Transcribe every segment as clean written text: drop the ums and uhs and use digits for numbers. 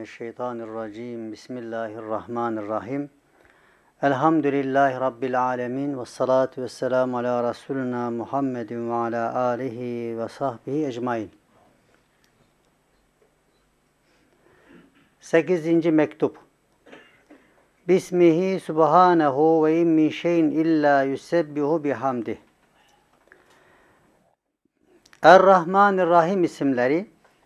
Euzubillahimineşşeytanirracim. Bismillahirrahmanirrahim. Elhamdülillahi Rabbil alemin. Ve salatu ve selamu ala Resulina Muhammedin ve ala alihi ve sahbihi ecmain. 8. mektup. Bismihi subhanehu ve in min şeyin illa yusebbihu bihamdih. Er-Rahmanir-Rahim isimleri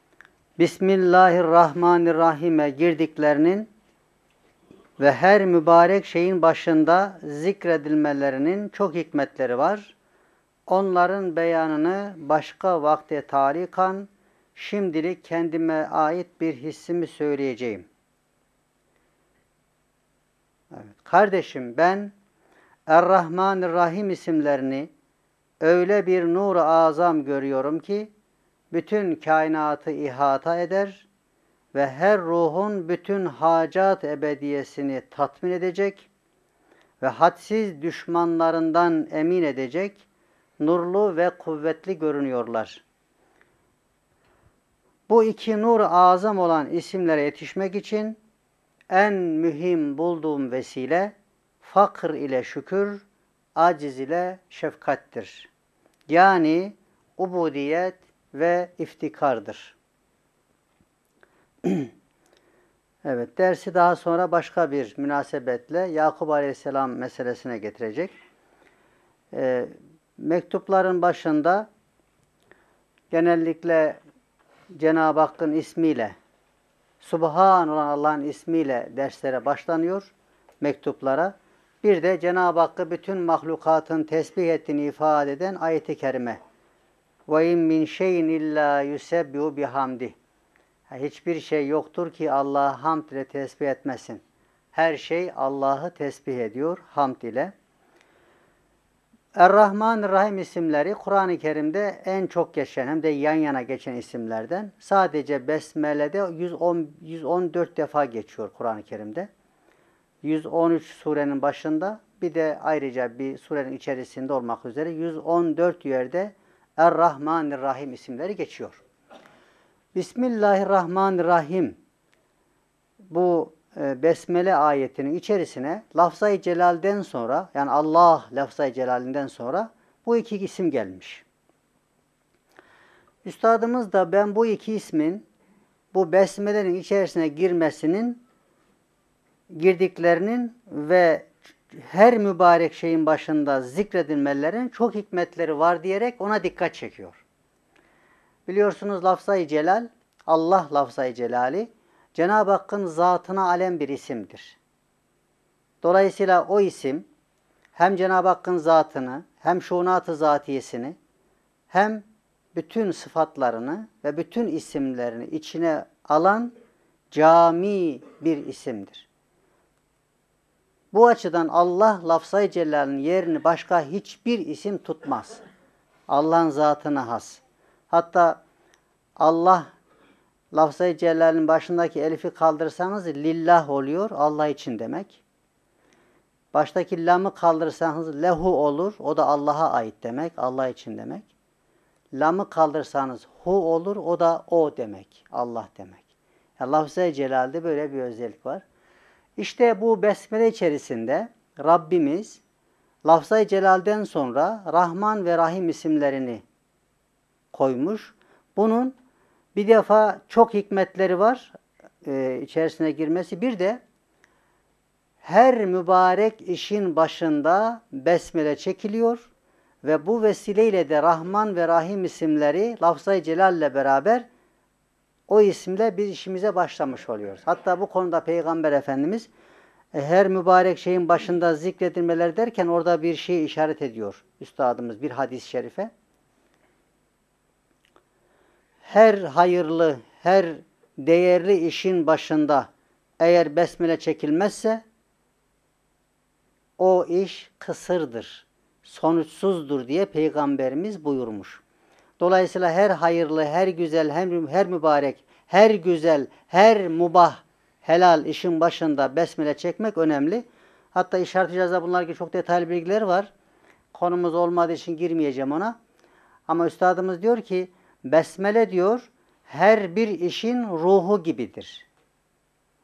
Bismillahirrahmanirrahim'e girdiklerinin ve her mübarek şeyin başında zikredilmelerinin çok hikmetleri var. Onların beyanını başka vakte talikan şimdilik kendime ait bir hissimi söyleyeceğim. Evet. Kardeşim, ben Er-Rahmanir-Rahim isimlerini öyle bir nur-u azam görüyorum ki bütün kainatı ihata eder ve her ruhun bütün hacat ebediyesini tatmin edecek ve hadsiz düşmanlarından emin edecek nurlu ve kuvvetli görünüyorlar. Bu iki nur-u azam olan isimlere yetişmek için en mühim bulduğum vesile fakr ile şükür, aciz ile şefkattir. Yani ubudiyet ve iftikardır. Evet, dersi daha sonra başka bir münasebetle Yakup Aleyhisselam meselesine getirecek. Mektupların başında genellikle Cenab-ı Hakk'ın ismiyle, Subhan olan Allah'ın ismiyle derslere başlanıyor, mektuplara. Bir de Cenab-ı Hakk'ı bütün mahlukatın tesbih ettiğini ifade eden ayet-i kerime. وَاِنْ مِنْ شَيْءٍ اِلَّا يُسَبِّهُ بِحَمْدِهِ. Hiçbir şey yoktur ki Allah'ı hamd ile tesbih etmesin. Her şey Allah'ı tesbih ediyor hamd ile. Er-Rahmanir-Rahim isimleri Kur'an-ı Kerim'de en çok geçen hem de yan yana geçen isimlerden. Sadece Besmele'de 114 defa geçiyor Kur'an-ı Kerim'de. 113 surenin başında, bir de ayrıca bir surenin içerisinde olmak üzere 114 yerde Er-Rahmanir-Rahim isimleri geçiyor. Bismillahirrahmanirrahim. Bu Besmele ayetinin içerisine lafzayı celalden sonra, yani Allah lafzayı celalinden sonra bu iki isim gelmiş. Üstadımız da ben bu iki ismin bu Besmele'nin içerisine girdiklerinin ve her mübarek şeyin başında zikredilmelerinin çok hikmetleri var diyerek ona dikkat çekiyor. Biliyorsunuz lafzayı celal, Allah lafzayı celali, Cenab-ı Hakk'ın zatına alem bir isimdir. Dolayısıyla o isim hem Cenab-ı Hakk'ın zatını, hem şuunat-ı zatiyesini, hem bütün sıfatlarını ve bütün isimlerini içine alan cami bir isimdir. Bu açıdan Allah lafzayı celalinin yerini başka hiçbir isim tutmaz. Allah'ın zatına has. Hatta Allah lafzayı celalinin başındaki elifi kaldırsanız lillah oluyor, Allah için demek. Baştaki lamı kaldırsanız lehu olur, o da Allah'a ait demek, Allah için demek. Lamı kaldırsanız hu olur, o da o demek, Allah demek. Yani lafzayı celalde böyle bir özellik var. İşte bu besmele içerisinde Rabbimiz lafzayı celalden sonra Rahman ve Rahim isimlerini koymuş. Bunun bir defa çok hikmetleri var içerisine girmesi. Bir de her mübarek işin başında besmele çekiliyor ve bu vesileyle de Rahman ve Rahim isimleri lafzayı celal ile beraber o isimle biz işimize başlamış oluyoruz. Hatta bu konuda Peygamber Efendimiz her mübarek şeyin başında zikredilmeler derken orada bir şey işaret ediyor üstadımız bir hadis-i şerife. Her hayırlı, her değerli işin başında eğer besmele çekilmezse o iş kısırdır, sonuçsuzdur diye Peygamberimiz buyurmuş. Dolayısıyla her hayırlı, her güzel, her mübarek, her güzel, her mubah, helal işin başında besmele çekmek önemli. Hatta işaret-i cihazda bunlar gibi çok detaylı bilgiler var. Konumuz olmadığı için girmeyeceğim ona. Ama üstadımız diyor ki, besmele diyor, her bir işin ruhu gibidir.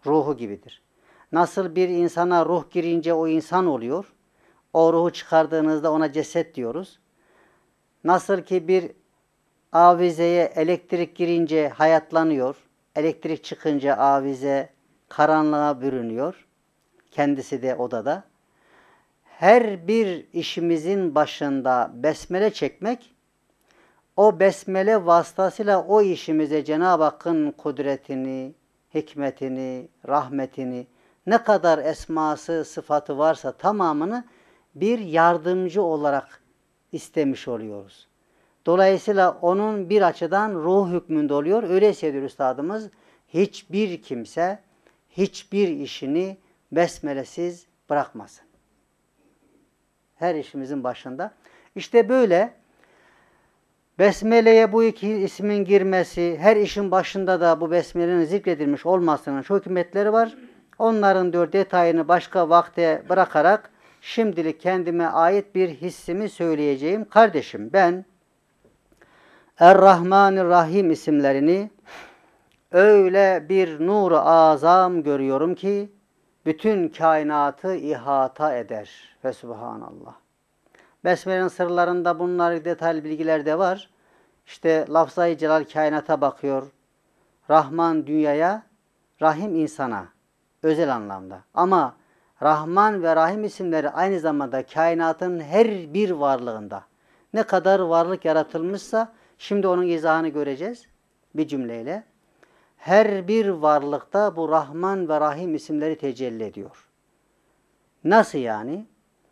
ruhu gibidir. Nasıl bir insana ruh girince o insan oluyor, o ruhu çıkardığınızda ona ceset diyoruz. Nasıl ki bir avizeye elektrik girince hayatlanıyor, elektrik çıkınca avize karanlığa bürünüyor, kendisi de odada. Her bir işimizin başında besmele çekmek, o besmele vasıtasıyla o işimize Cenab-ı Hakk'ın kudretini, hikmetini, rahmetini, ne kadar esması, sıfatı varsa tamamını bir yardımcı olarak istemiş oluyoruz. Dolayısıyla onun bir açıdan ruh hükmünde oluyor. Öyleyse diyor üstadımız, hiçbir kimse hiçbir işini besmelesiz bırakmasın. Her işimizin başında. İşte böyle besmeleye bu iki ismin girmesi, her işin başında da bu besmelenin zikredilmiş olmasının çok hikmetleri var. Onların diyor detayını başka vakte bırakarak şimdilik kendime ait bir hissimi söyleyeceğim. Kardeşim ben Er-Rahmanir-Rahim isimlerini öyle bir nur-u azam görüyorum ki bütün kainatı ihata eder. Ve Subhanallah. Besmele'nin sırlarında bunlar detaylı bilgiler de var. İşte lafzayı celal kainata bakıyor. Rahman dünyaya, Rahim insana. Özel anlamda. Ama Rahman ve Rahim isimleri aynı zamanda kainatın her bir varlığında. Ne kadar varlık yaratılmışsa, şimdi onun izahını göreceğiz bir cümleyle. Her bir varlıkta bu Rahman ve Rahim isimleri tecelli ediyor. Nasıl yani?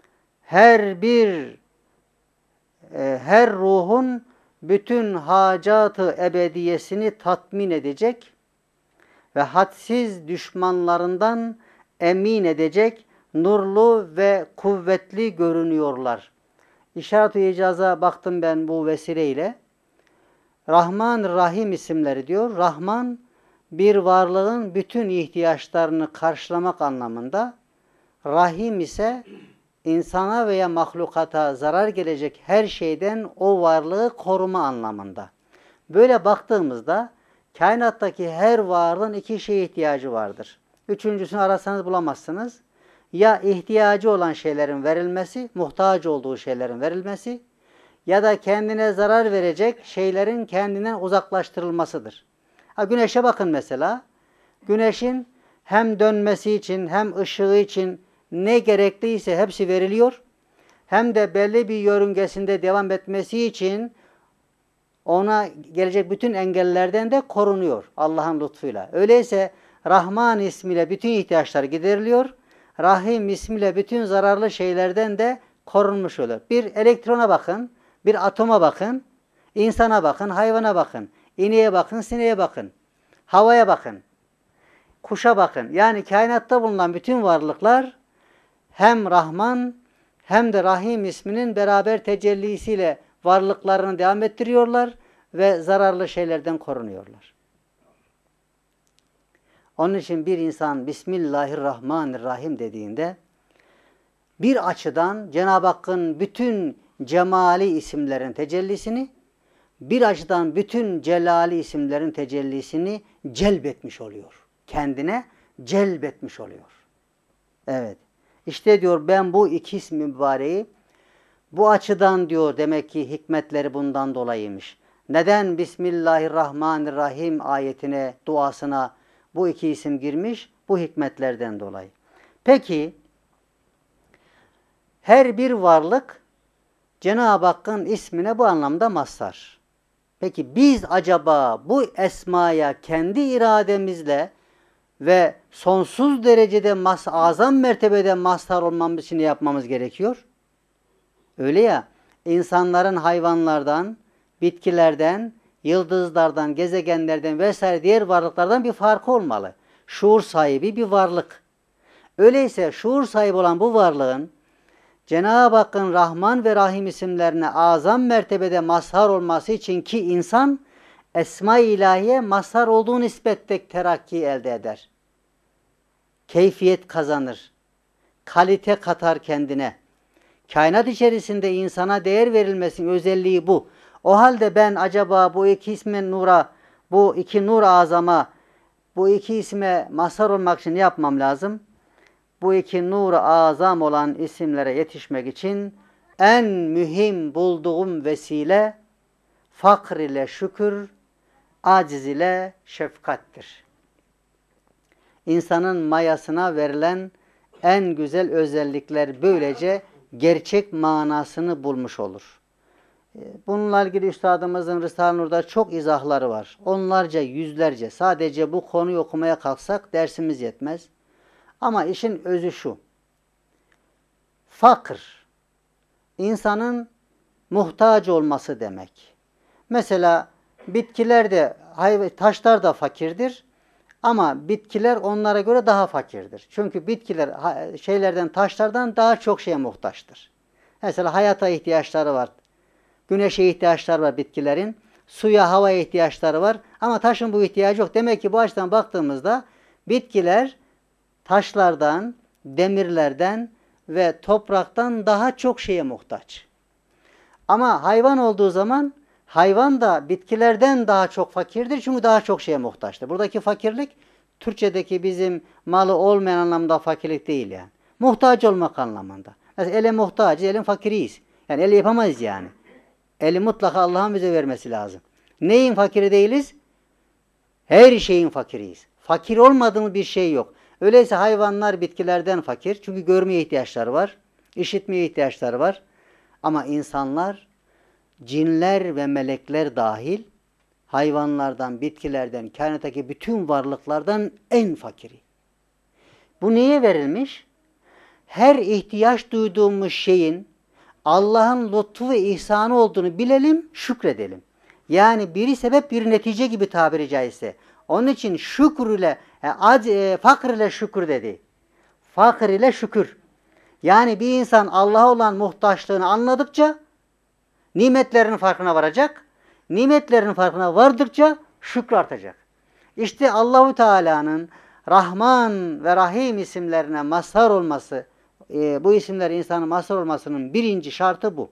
Her ruhun bütün hacatı ebediyesini tatmin edecek ve hadsiz düşmanlarından emin edecek nurlu ve kuvvetli görünüyorlar. İşaret-i icaza baktım ben bu vesileyle. Rahman, Rahim isimleri diyor. Rahman bir varlığın bütün ihtiyaçlarını karşılamak anlamında. Rahim ise insana veya mahlukata zarar gelecek her şeyden o varlığı koruma anlamında. Böyle baktığımızda kainattaki her varlığın iki şeye ihtiyacı vardır. Üçüncüsünü arasanız bulamazsınız. Ya ihtiyacı olan şeylerin verilmesi, muhtaç olduğu şeylerin verilmesi ya da kendine zarar verecek şeylerin kendinden uzaklaştırılmasıdır. Güneşe bakın mesela. Güneşin hem dönmesi için hem ışığı için ne gerekliyse hepsi veriliyor. Hem de belli bir yörüngesinde devam etmesi için ona gelecek bütün engellerden de korunuyor Allah'ın lütfuyla. Öyleyse Rahman ismiyle bütün ihtiyaçlar gideriliyor. Rahim ismiyle bütün zararlı şeylerden de korunmuş olur. Bir elektrona bakın, bir atoma bakın, insana bakın, hayvana bakın, ineğe bakın, sineğe bakın, havaya bakın, kuşa bakın. Yani kainatta bulunan bütün varlıklar hem Rahman hem de Rahim isminin beraber tecellisiyle varlıklarını devam ettiriyorlar ve zararlı şeylerden korunuyorlar. Onun için bir insan Bismillahirrahmanirrahim dediğinde bir açıdan Cenab-ı Hakk'ın bütün cemali isimlerin tecellisini, bir açıdan bütün celali isimlerin tecellisini celbetmiş oluyor. Kendine celbetmiş oluyor. Evet. İşte diyor ben bu iki ismi mübareği bu açıdan diyor demek ki hikmetleri bundan dolayıymış. Neden Bismillahirrahmanirrahim ayetine, duasına bu iki isim girmiş? Bu hikmetlerden dolayı. Peki her bir varlık Cenab-ı Hakk'ın ismine bu anlamda mazhar. Peki biz acaba bu esmaya kendi irademizle ve sonsuz derecede azam mertebede mazhar olmamız için yapmamız gerekiyor? Öyle ya, insanların hayvanlardan, bitkilerden, yıldızlardan, gezegenlerden vesaire diğer varlıklardan bir farkı olmalı. Şuur sahibi bir varlık. Öyleyse şuur sahibi olan bu varlığın Cenab-ı Hakk'ın Rahman ve Rahim isimlerine azam mertebede mazhar olması için ki insan Esma-i İlahiye mazhar olduğu nispette terakki elde eder. Keyfiyet kazanır. Kalite katar kendine. Kainat içerisinde insana değer verilmesinin özelliği bu. O halde ben acaba bu iki ismin nura, bu iki nur azama, Bu iki isme mazhar olmak için ne yapmam lazım? Bu iki nur-u azam olan isimlere yetişmek için en mühim bulduğum vesile fakr ile şükür, aciz ile şefkattir. İnsanın mayasına verilen en güzel özellikler böylece gerçek manasını bulmuş olur. Bununla ilgili üstadımızın Risale-i Nur'da çok izahları var. Onlarca, yüzlerce. Sadece bu konuyu okumaya kalksak dersimiz yetmez. Ama işin özü şu. Fakir, insanın muhtaç olması demek. Mesela bitkiler de, taşlar da fakirdir. Ama bitkiler onlara göre daha fakirdir. Çünkü bitkiler taşlardan daha çok şeye muhtaçtır. Mesela hayata ihtiyaçları var. Güneşe ihtiyaçları var bitkilerin. Suya, havaya ihtiyaçları var. Ama taşın bu ihtiyacı yok. Demek ki bu açıdan baktığımızda bitkiler taşlardan, demirlerden ve topraktan daha çok şeye muhtaç. Ama hayvan olduğu zaman hayvan da bitkilerden daha çok fakirdir çünkü daha çok şeye muhtaçtır. Buradaki fakirlik Türkçedeki bizim malı olmayan anlamda fakirlik değil yani. Muhtaç olmak anlamında. Mesela ele muhtacız, elin fakiriyiz. Yani eli yapamayız yani. Eli mutlaka Allah'ın bize vermesi lazım. Neyin fakiri değiliz? Her şeyin fakiriyiz. Fakir olmadığımız bir şey yok. Öyleyse hayvanlar bitkilerden fakir. Çünkü görmeye ihtiyaçları var. İşitmeye ihtiyaçları var. Ama insanlar, cinler ve melekler dahil hayvanlardan, bitkilerden, kainattaki bütün varlıklardan en fakiri. Bu niye verilmiş? Her ihtiyaç duyduğumuz şeyin Allah'ın lütfu ve ihsanı olduğunu bilelim, şükredelim. Yani biri sebep, biri netice gibi tabiri caizse. Onun için şükür ile, fakir ile şükür dedi. Fakir ile şükür. Yani bir insan Allah'a olan muhtaçlığını anladıkça nimetlerin farkına varacak. Nimetlerin farkına vardıkça şükür artacak. İşte Allahu Teala'nın Rahman ve Rahim isimlerine mazhar olması, bu isimler insanın mazhar olmasının birinci şartı bu.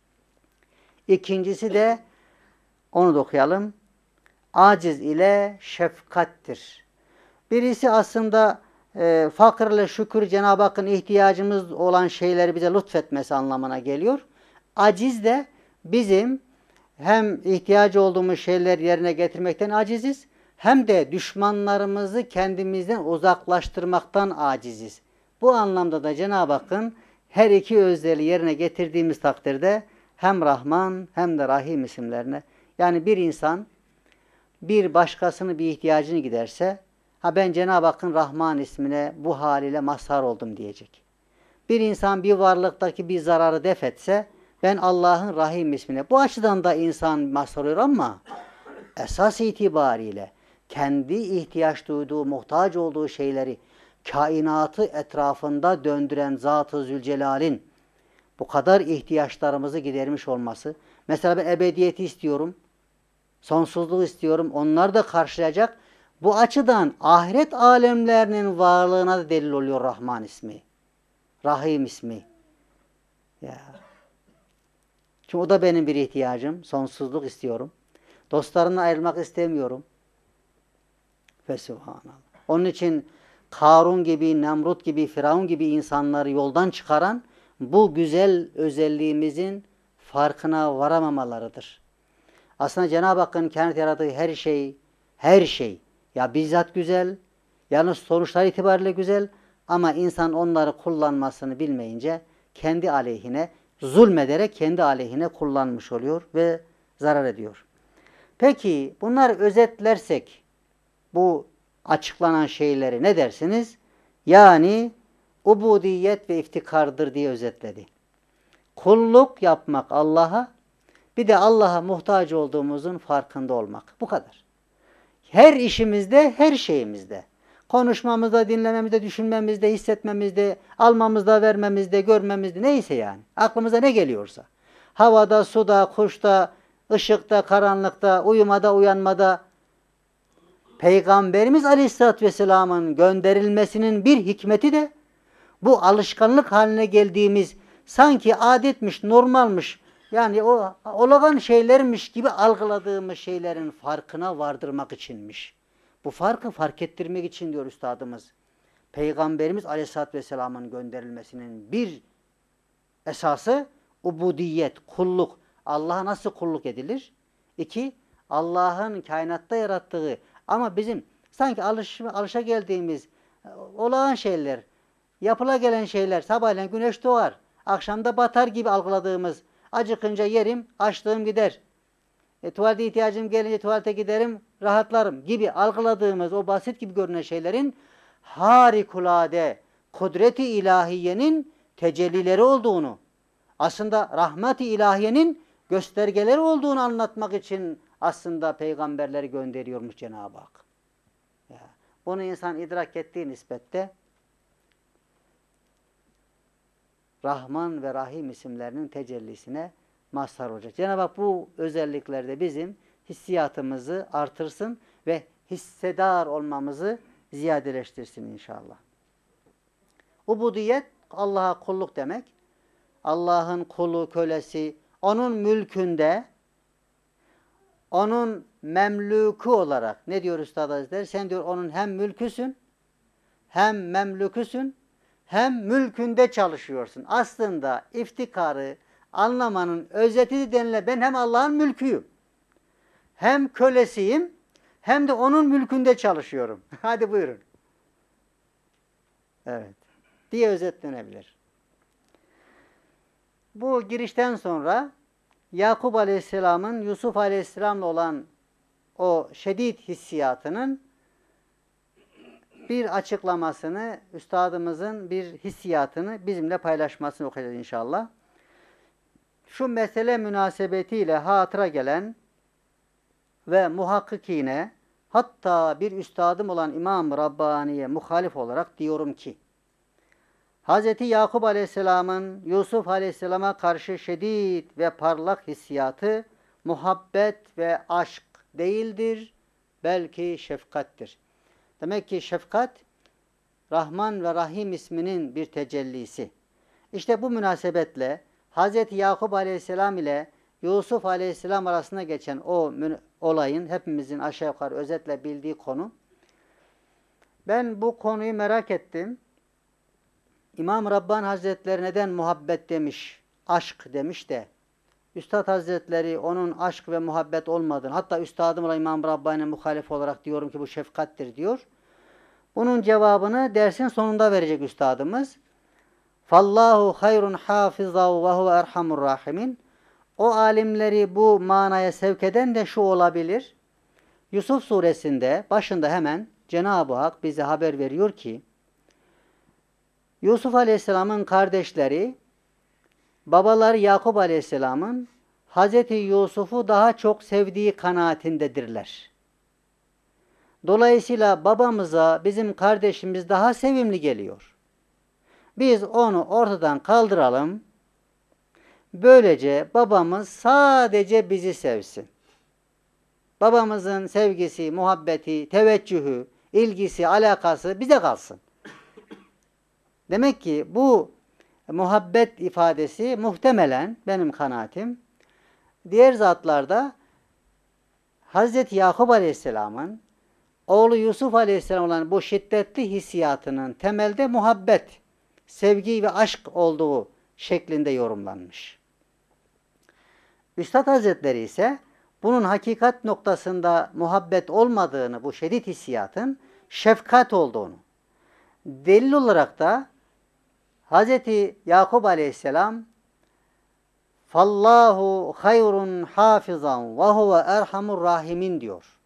İkincisi de onu da okuyalım. Aciz ile şefkattir. Birisi aslında fakir ile şükür Cenab-ı Hakk'ın ihtiyacımız olan şeyleri bize lütfetmesi anlamına geliyor. Aciz de bizim hem ihtiyacı olduğumuz şeyler yerine getirmekten aciziz, hem de düşmanlarımızı kendimizden uzaklaştırmaktan aciziz. Bu anlamda da Cenab-ı Hakk'ın her iki özelliği yerine getirdiğimiz takdirde hem Rahman hem de Rahim isimlerine, yani bir insan bir başkasının bir ihtiyacını giderse, ben Cenab-ı Hakk'ın Rahman ismine bu haliyle mazhar oldum diyecek. Bir insan bir varlıktaki bir zararı def etse, ben Allah'ın Rahim ismine. Bu açıdan da insan mazhar oluyor ama esas itibariyle kendi ihtiyaç duyduğu, muhtaç olduğu şeyleri kainatı etrafında döndüren Zat-ı Zülcelal'in bu kadar ihtiyaçlarımızı gidermiş olması. Mesela ben ebediyeti istiyorum, sonsuzluğu istiyorum, onlar da karşılayacak. Bu açıdan ahiret alemlerinin varlığına da delil oluyor Rahman ismi, Rahim ismi. Ya. Çünkü o da benim bir ihtiyacım. Sonsuzluk istiyorum. Dostlarımla ayrılmak istemiyorum. Ve Sübhanallah. Onun için Karun gibi, Nemrut gibi, Firavun gibi insanları yoldan çıkaran bu güzel özelliğimizin farkına varamamalarıdır. Aslında Cenab-ı Hakk'ın kendi yarattığı her şey ya bizzat güzel, yalnız sonuçlar itibariyle güzel ama insan onları kullanmasını bilmeyince kendi aleyhine, zulmederek kendi aleyhine kullanmış oluyor ve zarar ediyor. Peki bunları özetlersek bu açıklanan şeyleri ne dersiniz? Yani ubudiyet ve iftikardır diye özetledi. Kulluk yapmak Allah'a, bir de Allah'a muhtaç olduğumuzun farkında olmak. Bu kadar. Her işimizde, her şeyimizde. Konuşmamızda, dinlememizde, düşünmemizde, hissetmemizde, almamızda, vermemizde, görmemizde, neyse yani. Aklımıza ne geliyorsa. Havada, suda, kuşta, ışıkta, karanlıkta, uyumada, uyanmada. Peygamberimiz Aleyhisselatü Vesselam'ın gönderilmesinin bir hikmeti de bu alışkanlık haline geldiğimiz sanki adetmiş, normalmiş, yani o olağan şeylermiş gibi algıladığımız şeylerin farkına vardırmak içinmiş. Bu farkı fark ettirmek için diyor üstadımız. Peygamberimiz Aleyhisselatü Vesselam'ın gönderilmesinin bir esası ubudiyet, kulluk. Allah'a nasıl kulluk edilir? 2, Allah'ın kainatta yarattığı ama bizim sanki alışa geldiğimiz olağan şeyler, yapıla gelen şeyler, sabahleyin güneş doğar, akşamda batar gibi algıladığımız, acıkınca yerim, açlığım gider, tuvalete ihtiyacım gelince tuvalete giderim, rahatlarım gibi algıladığımız o basit gibi görünen şeylerin harikulade kudret-i ilahiyenin tecellileri olduğunu, aslında rahmet-i ilahiyenin göstergeleri olduğunu anlatmak için aslında peygamberleri gönderiyormuş Cenab-ı Hak. Ya, bunu insan idrak ettiği nispette Rahman ve Rahim isimlerinin tecellisine mazhar olacak. Cenab-ı Hak bu özelliklerde bizim hissiyatımızı artırsın ve hissedar olmamızı ziyadeleştirsin inşallah. Ubudiyet Allah'a kulluk demek. Allah'ın kulu, kölesi, onun mülkünde, onun memlûkü olarak, ne diyor Üstad Hazretleri? Sen diyor onun hem mülküsün, hem memlüküsün, hem mülkünde çalışıyorsun. Aslında iftikarı anlamanın özeti denilen ben hem Allah'ın mülküyüm, hem kölesiyim, hem de onun mülkünde çalışıyorum. Hadi buyurun. Evet. Diye özetlenebilir. Bu girişten sonra Yakup Aleyhisselam'ın Yusuf Aleyhisselam'la olan o şedid hissiyatının bir açıklamasını, üstadımızın bir hissiyatını bizimle paylaşmasını okuyacağız inşallah. Şu mesele münasebetiyle hatıra gelen ve muhakkikine, hatta bir üstadım olan İmam-ı Rabbani'ye muhalif olarak diyorum ki, Hz. Yakup Aleyhisselam'ın Yusuf Aleyhisselam'a karşı şedid ve parlak hissiyatı muhabbet ve aşk değildir, belki şefkattir. Demek ki şefkat, Rahman ve Rahim isminin bir tecellisi. İşte bu münasebetle Hz. Yakup Aleyhisselam ile Yusuf Aleyhisselam arasında geçen o olayın hepimizin aşağı yukarı özetle bildiği konu. Ben bu konuyu merak ettim. İmam Rabbani Hazretleri neden muhabbet demiş, aşk demiş de, Üstad Hazretleri onun aşk ve muhabbet olmadığını, hatta Üstadım olan İmam Rabbani'ne muhalif olarak diyorum ki bu şefkattir diyor. Bunun cevabını dersin sonunda verecek Üstadımız. Fallahu hayrun hafizav ve huve erhamur rahimin. O alimleri bu manaya sevk eden de şu olabilir. Yusuf suresinde başında hemen Cenab-ı Hak bize haber veriyor ki, Yusuf Aleyhisselam'ın kardeşleri, babaları Yakup Aleyhisselam'ın Hazreti Yusuf'u daha çok sevdiği kanaatindedirler. Dolayısıyla babamıza bizim kardeşimiz daha sevimli geliyor. Biz onu ortadan kaldıralım. Böylece babamız sadece bizi sevsin. Babamızın sevgisi, muhabbeti, teveccühü, ilgisi, alakası bize kalsın. Demek ki bu muhabbet ifadesi muhtemelen benim kanaatim diğer zatlarda Hazreti Yakup Aleyhisselam'ın oğlu Yusuf Aleyhisselam olan bu şiddetli hissiyatının temelde muhabbet, sevgi ve aşk olduğu şeklinde yorumlanmış. Üstad Hazretleri ise bunun hakikat noktasında muhabbet olmadığını, bu şiddet hissiyatın şefkat olduğunu, delil olarak da Hz. Yakup Aleyhisselam Fallahu hayrun hafizan ve huve erhamur rahimin diyor.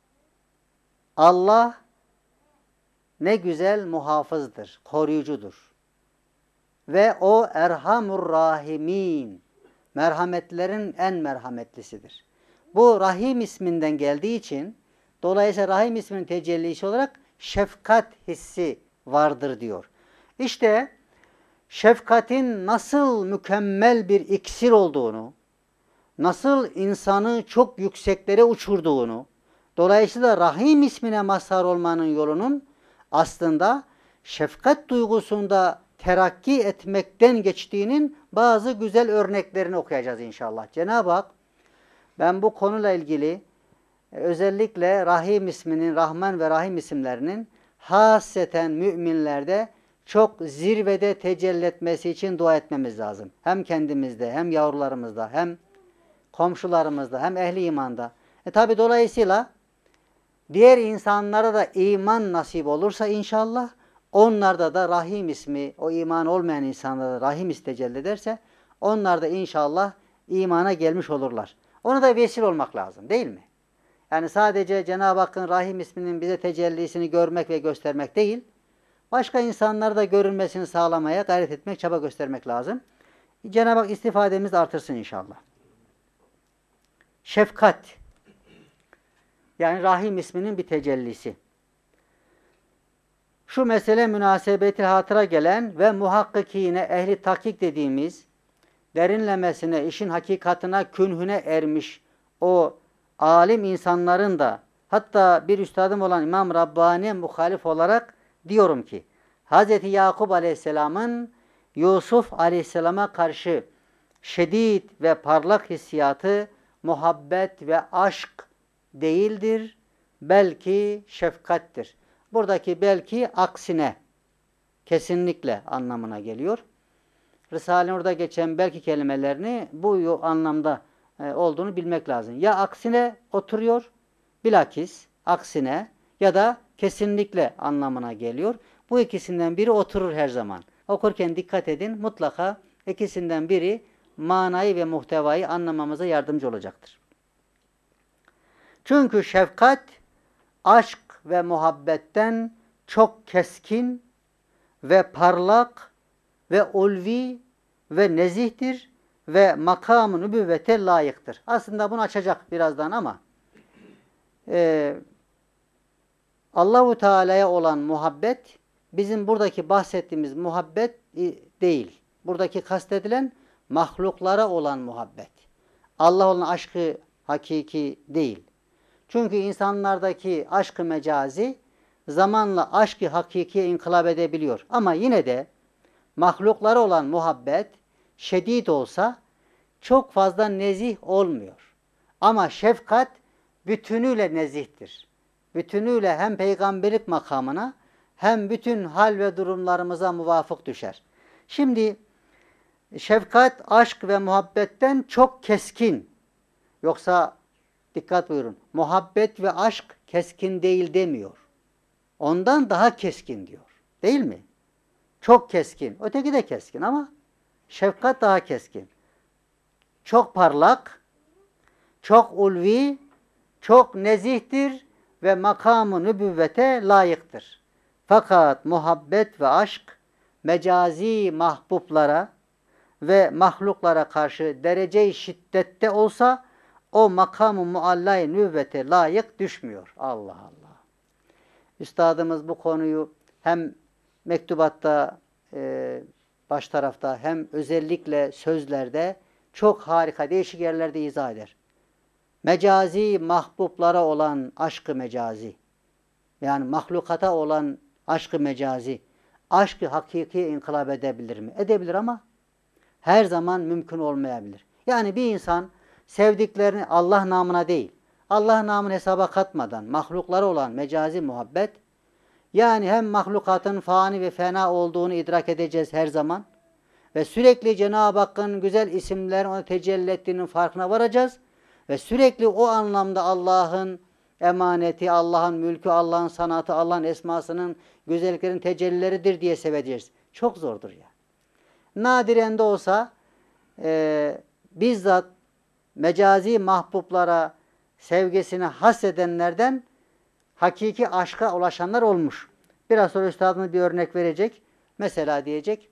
Allah ne güzel muhafızdır, koruyucudur. Ve o erhamur rahimin, merhametlerin en merhametlisidir. Bu Rahim isminden geldiği için, dolayısıyla Rahim isminin tecellisi olarak şefkat hissi vardır diyor. İşte şefkatin nasıl mükemmel bir iksir olduğunu, nasıl insanı çok yükseklere uçurduğunu, dolayısıyla Rahim ismine mazhar olmanın yolunun aslında şefkat duygusunda terakki etmekten geçtiğinin bazı güzel örneklerini okuyacağız inşallah. Cenab-ı Hak ben bu konuyla ilgili özellikle Rahim isminin, Rahman ve Rahim isimlerinin hasreten müminlerde çok zirvede tecelli etmesi için dua etmemiz lazım. Hem kendimizde, hem yavrularımızda, hem komşularımızda, hem ehli imanda. Tabi dolayısıyla diğer insanlara da iman nasip olursa inşallah onlarda da Rahim ismi, o iman olmayan insanlara da Rahim ismi tecelli ederse onlar da inşallah imana gelmiş olurlar. Ona da vesile olmak lazım değil mi? Yani sadece Cenab-ı Hakk'ın Rahim isminin bize tecellisini görmek ve göstermek değil, başka insanlara da görünmesini sağlamaya gayret etmek, çaba göstermek lazım. Cenab-ı Hak istifademizi artırsın inşallah. Şefkat, yani Rahim isminin bir tecellisi. Şu mesele münasebeti hatıra gelen ve muhakkikine, ehli tahkik dediğimiz, derinlemesine, işin hakikatına, künhüne ermiş o alim insanların da, hatta bir üstadım olan İmam Rabbani'ye muhalif olarak diyorum ki, Hz. Yakup Aleyhisselam'ın Yusuf Aleyhisselam'a karşı şiddet ve parlak hissiyatı muhabbet ve aşk değildir, belki şefkattir. Buradaki belki aksine, kesinlikle anlamına geliyor. Risale'nin orada geçen belki kelimelerini bu anlamda olduğunu bilmek lazım. Ya aksine oturuyor, bilakis aksine ya da kesinlikle anlamına geliyor. Bu ikisinden biri oturur her zaman. Okurken dikkat edin, mutlaka ikisinden biri manayı ve muhtevayı anlamamıza yardımcı olacaktır. Çünkü şefkat, aşk ve muhabbetten çok keskin ve parlak ve ulvi ve nezihtir ve makam-ı nübüvvete layıktır. Aslında bunu açacak birazdan ama Allah-u Teala'ya olan muhabbet bizim buradaki bahsettiğimiz muhabbet değil. Buradaki kastedilen mahluklara olan muhabbet. Allah olan aşkı hakiki değil. Çünkü insanlardaki aşk-ı mecazi zamanla aşk-ı hakikiye inkılap edebiliyor. Ama yine de mahluklara olan muhabbet şiddet olsa çok fazla nezih olmuyor. Ama şefkat bütünüyle nezihtir. Bütünüyle hem peygamberlik makamına hem bütün hal ve durumlarımıza muvafık düşer. Şimdi şefkat, aşk ve muhabbetten çok keskin. Yoksa dikkat buyurun, muhabbet ve aşk keskin değil demiyor. Ondan daha keskin diyor. Değil mi? Çok keskin. Öteki de keskin ama şefkat daha keskin. Çok parlak, çok ulvi, çok nezihtir ve makam-ı nübüvvete layıktır. Fakat muhabbet ve aşk mecazi mahbublara ve mahluklara karşı derece-i şiddette olsa o makam-ı muallay nübüvvete layık düşmüyor. Allah Allah. Üstadımız bu konuyu hem mektubatta baş tarafta hem özellikle sözlerde çok harika değişik yerlerde izah eder. Mecazi mahbublara olan aşkı mecazi, yani mahlukata olan aşkı mecazi, aşkı hakikiye inkılap edebilir mi? Edebilir ama her zaman mümkün olmayabilir. Yani bir insan sevdiklerini Allah namına değil, Allah namını hesaba katmadan mahluklara olan mecazi muhabbet, yani hem mahlukatın fani ve fena olduğunu idrak edeceğiz her zaman ve sürekli Cenab-ı Hakk'ın güzel isimlerin onu tecelli ettiğinin farkına varacağız ve sürekli o anlamda Allah'ın emaneti, Allah'ın mülkü, Allah'ın sanatı, Allah'ın esmasının güzelliklerin tecellileridir diye seveceğiz. Çok zordur ya. Nadiren de olsa bizzat mecazi mahbublara sevgisini hassedenlerden hakiki aşka ulaşanlar olmuş. Biraz sonra üstadımız bir örnek verecek. Mesela diyecek,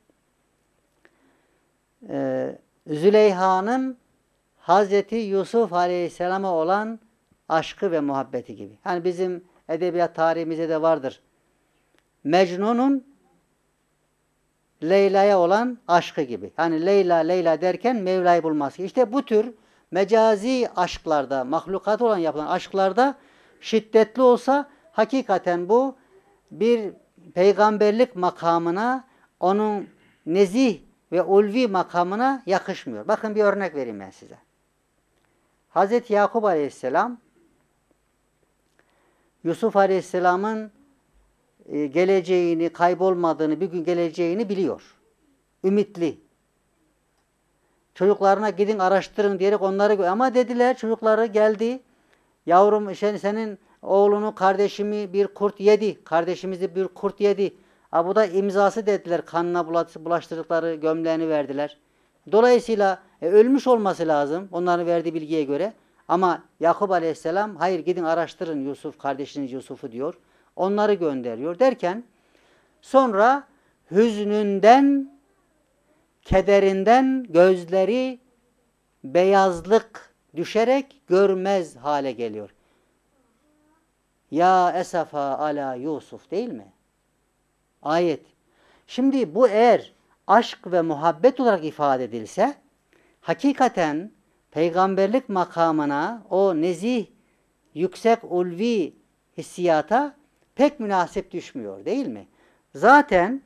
Züleyha'nın Hazreti Yusuf Aleyhisselam'a olan aşkı ve muhabbeti gibi. Hani bizim edebiyat tarihimizde de vardır. Mecnun'un Leyla'ya olan aşkı gibi. Hani Leyla Leyla derken Mevla'yı bulması. İşte bu tür mecazi aşklarda, mahlukat olan yapılan aşklarda şiddetli olsa hakikaten bu bir peygamberlik makamına, onun nezih ve ulvi makamına yakışmıyor. Bakın bir örnek vereyim ben size. Hazreti Yakup Aleyhisselam Yusuf Aleyhisselam'ın geleceğini, kaybolmadığını, bir gün geleceğini biliyor. Ümitli. Çocuklarına gidin araştırın diyerek onları, ama dediler, çocukları geldi. Yavrum senin oğlunu, kardeşimi bir kurt yedi. Kardeşimizi bir kurt yedi. Bu da imzası dediler. Kanına bulaştırdıkları gömleğini verdiler. Dolayısıyla ölmüş olması lazım onların verdiği bilgiye göre. Ama Yakup Aleyhisselam hayır gidin araştırın Yusuf, kardeşiniz Yusuf'u diyor. Onları gönderiyor derken sonra hüznünden, kederinden gözleri beyazlık düşerek görmez hale geliyor. Ya esafa ala Yusuf değil mi? Ayet. Şimdi bu eğer aşk ve muhabbet olarak ifade edilse hakikaten peygamberlik makamına, o nezih, yüksek ulvi hissiyata pek münasip düşmüyor değil mi? Zaten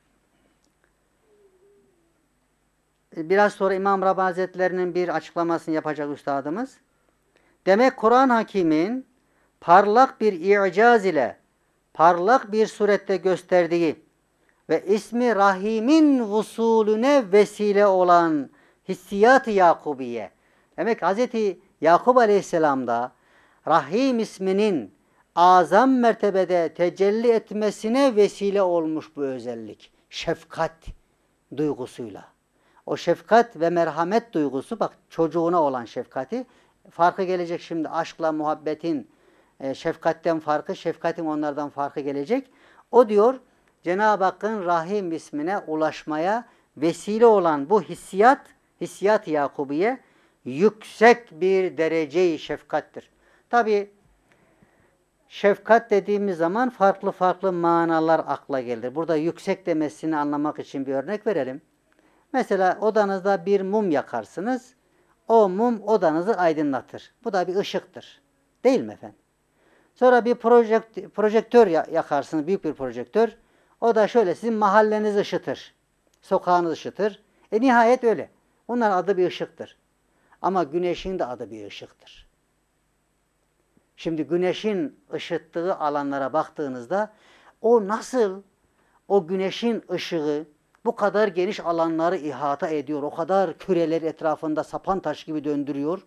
biraz sonra İmam Rabbani Hazretleri'nin bir açıklamasını yapacak üstadımız. Demek Kur'an-ı Hakîm'in parlak bir i'caz ile, parlak bir surette gösterdiği ve ismi Rahim'in vusulüne vesile olan hissiyat-ı Yakubiye. Demek Hz. Yakup Aleyhisselam'da Rahim isminin azam mertebede tecelli etmesine vesile olmuş bu özellik. Şefkat duygusuyla. O şefkat ve merhamet duygusu, bak çocuğuna olan şefkati, farkı gelecek şimdi aşkla muhabbetin, şefkatten farkı, şefkatin onlardan farkı gelecek. O diyor Cenab-ı Hakk'ın Rahim ismine ulaşmaya vesile olan bu hissiyat-ı Yakubiye yüksek bir derece-i şefkattir. Tabi şefkat dediğimiz zaman farklı farklı manalar akla gelir. Burada yüksek demesini anlamak için bir örnek verelim. Mesela odanızda bir mum yakarsınız. O mum odanızı aydınlatır. Bu da bir ışıktır. Değil mi efendim? Sonra bir projektör yakarsınız. Büyük bir projektör. O da şöyle sizin mahallenizi ışıtır. Sokağınızı ışıtır. Nihayet öyle. Bunların adı bir ışıktır. Ama güneşin de adı bir ışıktır. Şimdi güneşin ışıttığı alanlara baktığınızda o nasıl o güneşin ışığı bu kadar geniş alanları ihata ediyor. O kadar küreleri etrafında sapan taş gibi döndürüyor.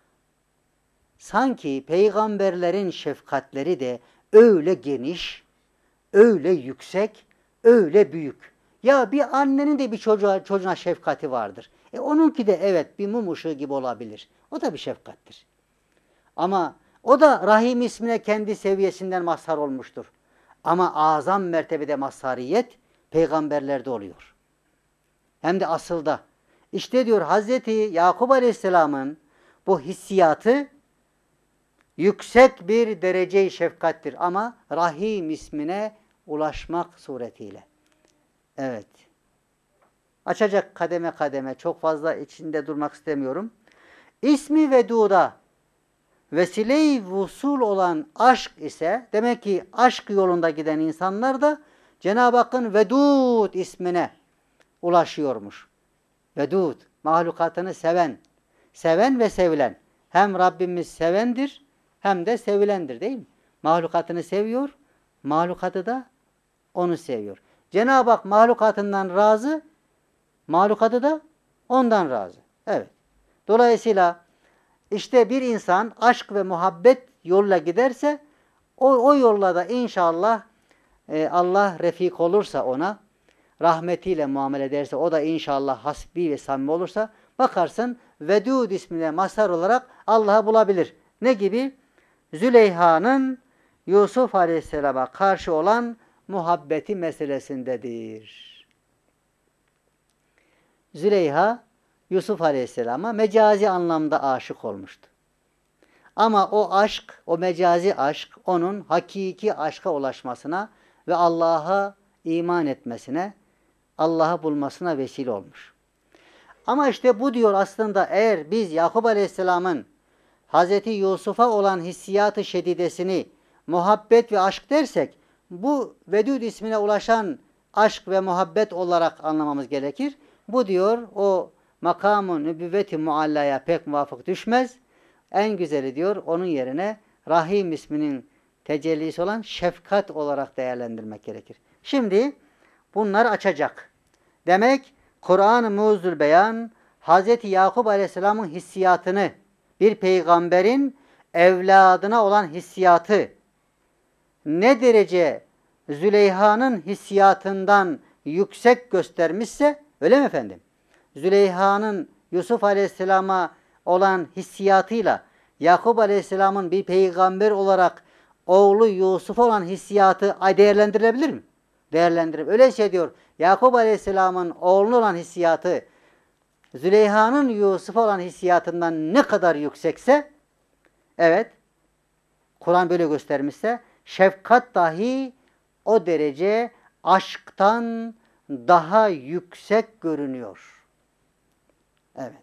Sanki peygamberlerin şefkatleri de öyle geniş, öyle yüksek, öyle büyük. Ya bir annenin de bir çocuğuna şefkati vardır. Onunki de evet bir mum ışığı gibi olabilir. O da bir şefkattir. Ama o da Rahim ismine kendi seviyesinden mazhar olmuştur. Ama azam mertebede mazhariyet peygamberlerde oluyor. Hem de asılda. İşte diyor Hazreti Yakup Aleyhisselam'ın bu hissiyatı yüksek bir derece-i şefkattir. Ama Rahim ismine ulaşmak suretiyle. Evet. Açacak kademe kademe. Çok fazla içinde durmak istemiyorum. İsmi Vedud'a vesile-i vusul olan aşk ise demek ki aşk yolunda giden insanlar da Cenab-ı Hakk'ın Vedud ismine ulaşıyormuş. Vedud, mahlukatını seven. Seven ve sevilen. Hem Rabbimiz sevendir hem de sevilendir değil mi? Mahlukatını seviyor, mahlukatı da onu seviyor. Cenab-ı Hak mahlukatından razı, mahlukatı da ondan razı. Evet. Dolayısıyla işte bir insan aşk ve muhabbet yoluyla giderse o yolla da inşallah Allah refik olursa ona, rahmetiyle muamele ederse, o da inşallah hasbi ve samimi olursa bakarsın Vedud ismine mazhar olarak Allah'ı bulabilir. Ne gibi? Züleyha'nın Yusuf Aleyhisselam'a karşı olan muhabbeti meselesindedir. Züleyha Yusuf Aleyhisselam'a mecazi anlamda aşık olmuştu. Ama o aşk, o mecazi aşk onun hakiki aşka ulaşmasına ve Allah'a iman etmesine, Allah'ı bulmasına vesile olmuş. Ama işte bu diyor aslında eğer biz Yakup Aleyhisselam'ın Hazreti Yusuf'a olan hissiyat-ı şedidesini muhabbet ve aşk dersek bu Vedud ismine ulaşan aşk ve muhabbet olarak anlamamız gerekir. Bu diyor o makam-ı nübüvvet-i muallaya pek muvafık düşmez. En güzeli diyor onun yerine Rahim isminin tecellisi olan şefkat olarak değerlendirmek gerekir. Şimdi bunları açacak. Demek Kur'an-ı Mu'zzül Beyan Hz. Yakup Aleyhisselam'ın hissiyatını, bir peygamberin evladına olan hissiyatı ne derece Züleyha'nın hissiyatından yüksek göstermişse, öyle mi efendim? Züleyha'nın Yusuf Aleyhisselam'a olan hissiyatıyla Yakup Aleyhisselam'ın bir peygamber olarak oğlu Yusuf'a olan hissiyatı değerlendirilebilir mi? Değerlendirebilir. Öyleyse diyor, Yakup Aleyhisselam'ın oğluna olan hissiyatı Züleyha'nın Yusuf'a olan hissiyatından ne kadar yüksekse, evet, Kur'an böyle göstermişse, şefkat dahi o derece aşktan daha yüksek görünüyor. Evet.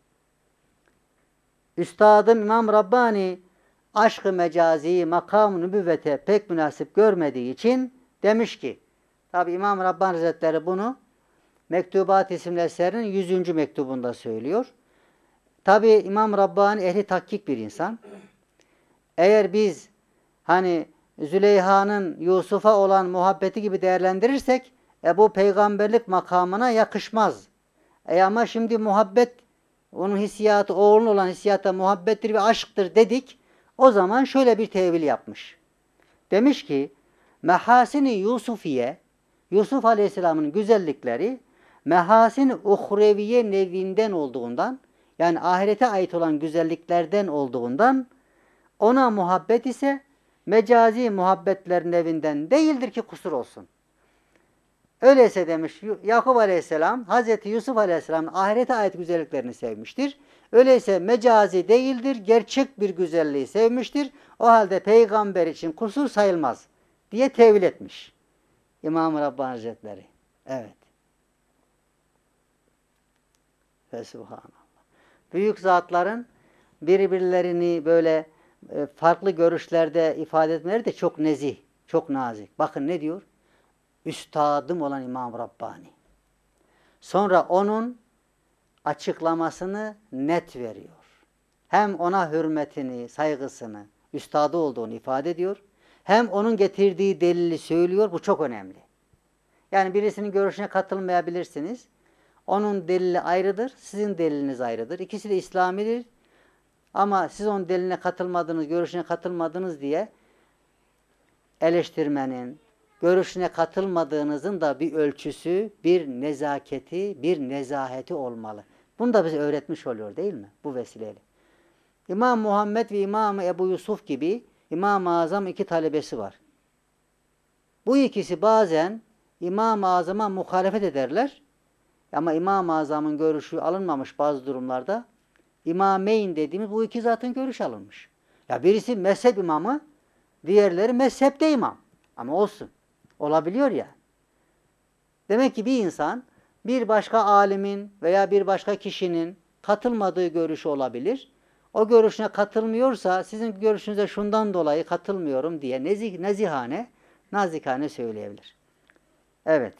Üstadım İmam Rabbani aşk-ı mecazi makam-ı nübüvvete pek münasip görmediği için demiş ki, tabi İmam Rabbani Hazretleri bunu Mektubat isimli eserinin 100. mektubunda söylüyor. Tabi İmam Rabbani ehli takkik bir insan. Eğer biz hani Züleyha'nın Yusuf'a olan muhabbeti gibi değerlendirirsek bu peygamberlik makamına yakışmaz. Ama şimdi muhabbet, onun hissiyatı, oğlunun olan hissiyata muhabbettir ve aşktır dedik. O zaman şöyle bir tevil yapmış. Demiş ki, Mehasin-i Yusufiye, Yusuf Aleyhisselam'ın güzellikleri, mehasin-i uhreviye nevinden olduğundan, yani ahirete ait olan güzelliklerden olduğundan, ona muhabbet ise mecazi muhabbetlerin evinden değildir ki kusur olsun. Öyleyse demiş Yakup Aleyhisselam, Hazreti Yusuf Aleyhisselam'ın ahirete ait güzelliklerini sevmiştir. Öyleyse mecazi değildir, gerçek bir güzelliği sevmiştir. O halde peygamber için kusur sayılmaz diye tevil etmiş İmam-ı Rabbani Hazretleri. Evet. Ve subhanallah. Büyük zatların birbirlerini böyle farklı görüşlerde ifade etmeleri de çok nezih, çok nazik. Bakın ne diyor? Üstadım olan İmam Rabbani. Sonra onun açıklamasını net veriyor. Hem ona hürmetini, saygısını, üstadı olduğunu ifade ediyor. Hem onun getirdiği delili söylüyor. Bu çok önemli. Yani birisinin görüşüne katılmayabilirsiniz. Onun delili ayrıdır, sizin deliliniz ayrıdır. İkisi de İslamidir. Ama siz onun deliline katılmadınız, görüşüne katılmadınız diye eleştirmenin, görüşüne katılmadığınızın da bir ölçüsü, bir nezaketi, bir nezaheti olmalı. Bunu da bize öğretmiş oluyor değil mi? Bu vesileyle. İmam Muhammed ve İmam Ebu Yusuf gibi İmam-ı Azam iki talebesi var. Bu ikisi bazen İmam-ı Azam'a muhalefet ederler. Ama İmam-ı Azam'ın görüşü alınmamış bazı durumlarda. İmameyn dediğimiz bu iki zatın görüşü alınmış. Ya birisi mezhep imamı, diğerleri mezhepte imam. Ama olsun. Olabiliyor ya. Demek ki bir insan bir başka alimin veya bir başka kişinin katılmadığı görüşü olabilir. O görüşüne katılmıyorsa sizin görüşünüze şundan dolayı katılmıyorum diye nazikane söyleyebilir. Evet.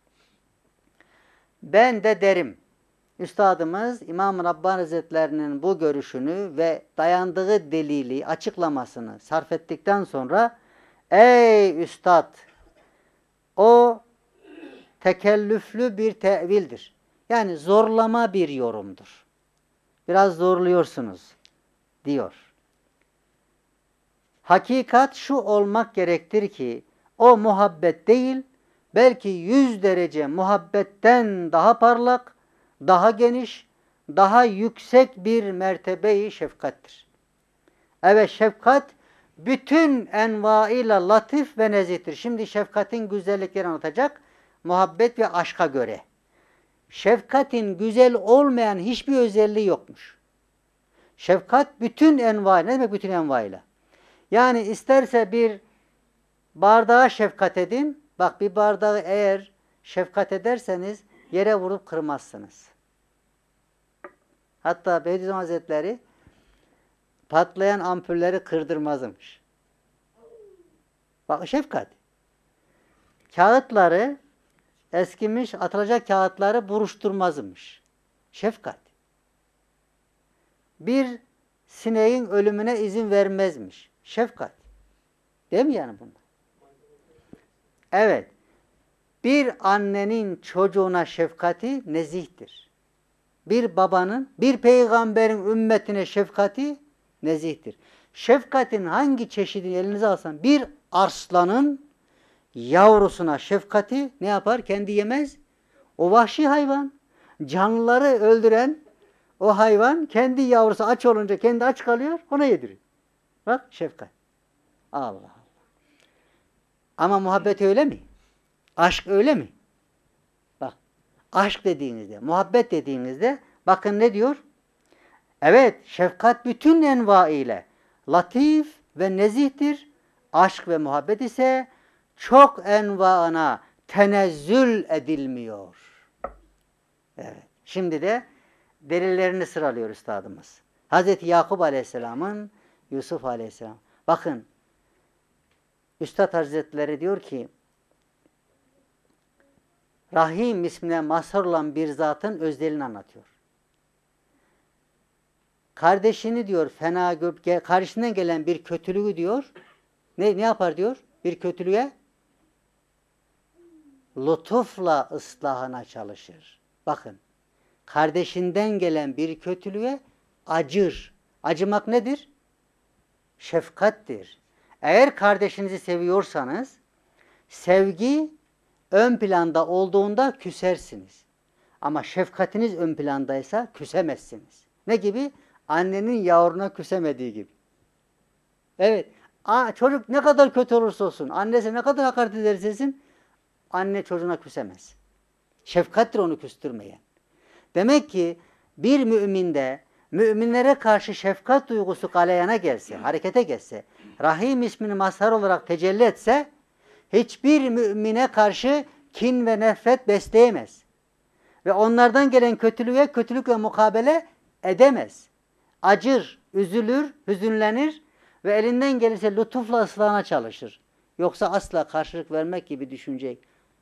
Ben de derim. Üstadımız İmam Rabbani Hazretlerinin bu görüşünü ve dayandığı delili, açıklamasını sarf ettikten sonra ey üstad, o tekellüflü bir tevildir. Yani zorlama bir yorumdur. Biraz zorluyorsunuz diyor. Hakikat şu olmak gerektir ki o muhabbet değil, belki 100 derece muhabbetten daha parlak, daha geniş, daha yüksek bir mertebeyi şefkattir. Evet, şefkat bütün envaıyla latif ve nezihtir. Şimdi şefkatin güzelliklerini anlatacak. Muhabbet ve aşka göre. Şefkatin güzel olmayan hiçbir özelliği yokmuş. Şefkat bütün envai. Ne demek bütün envaiyle? Yani isterse bir bardağa şefkat edin. Bak, bir bardağı eğer şefkat ederseniz yere vurup kırmazsınız. Hatta Bediüzzaman Hazretleri patlayan ampulleri kırdırmazmış. Bak, şefkat. Kağıtları, eskimiş atılacak kağıtları buruşturmazmış. Şefkat. Bir sineğin ölümüne izin vermezmiş. Şefkat. Değil mi yani bunlar? Evet. Bir annenin çocuğuna şefkati nezihtir. Bir babanın, bir peygamberin ümmetine şefkati nezihtir. Şefkatin hangi çeşidini elinize alsan, bir arslanın yavrusuna şefkati ne yapar? Kendi yemez. O vahşi hayvan, canlıları öldüren o hayvan kendi yavrusu aç olunca kendi aç kalıyor, ona yediriyor. Bak şefkat. Allah Allah. Ama muhabbet öyle mi? Aşk öyle mi? Bak, aşk dediğinizde, muhabbet dediğinizde bakın ne diyor? Evet, şefkat bütün enva ile latif ve nezihtir. Aşk ve muhabbet ise çok envaına tenezzül edilmiyor. Evet. Şimdi de delillerini sıralıyor üstadımız. Hazreti Yakup Aleyhisselam'ın Yusuf Aleyhisselam. Bakın, Üstad Hazretleri diyor ki, Rahim ismine mazhar olan bir zatın özelliğini anlatıyor. Kardeşini diyor karşısından gelen bir kötülüğü diyor, ne yapar diyor? Bir kötülüğe lütufla ıslahına çalışır. Bakın, kardeşinden gelen bir kötülüğe acır. Acımak nedir? Şefkattir. Eğer kardeşinizi seviyorsanız, sevgi ön planda olduğunda küsersiniz. Ama şefkatiniz ön plandaysa küsemezsiniz. Ne gibi? Annenin yavruna küsemediği gibi. Evet. Çocuk ne kadar kötü olursa olsun, annesi ne kadar hakaret ederse etsin, anne çocuğuna küsemez. Şefkattir onu küstürmeyen. Demek ki bir müminde müminlere karşı şefkat duygusu galeyana gelse, harekete geçse, Rahim ismini mazhar olarak tecelli etse, hiçbir mümine karşı kin ve nefret besleyemez. Ve onlardan gelen kötülüğe kötülükle mukabele edemez. Acır, üzülür, hüzünlenir ve elinden gelirse lütufla ıslahına çalışır. Yoksa asla karşılık vermek gibi düşünecek.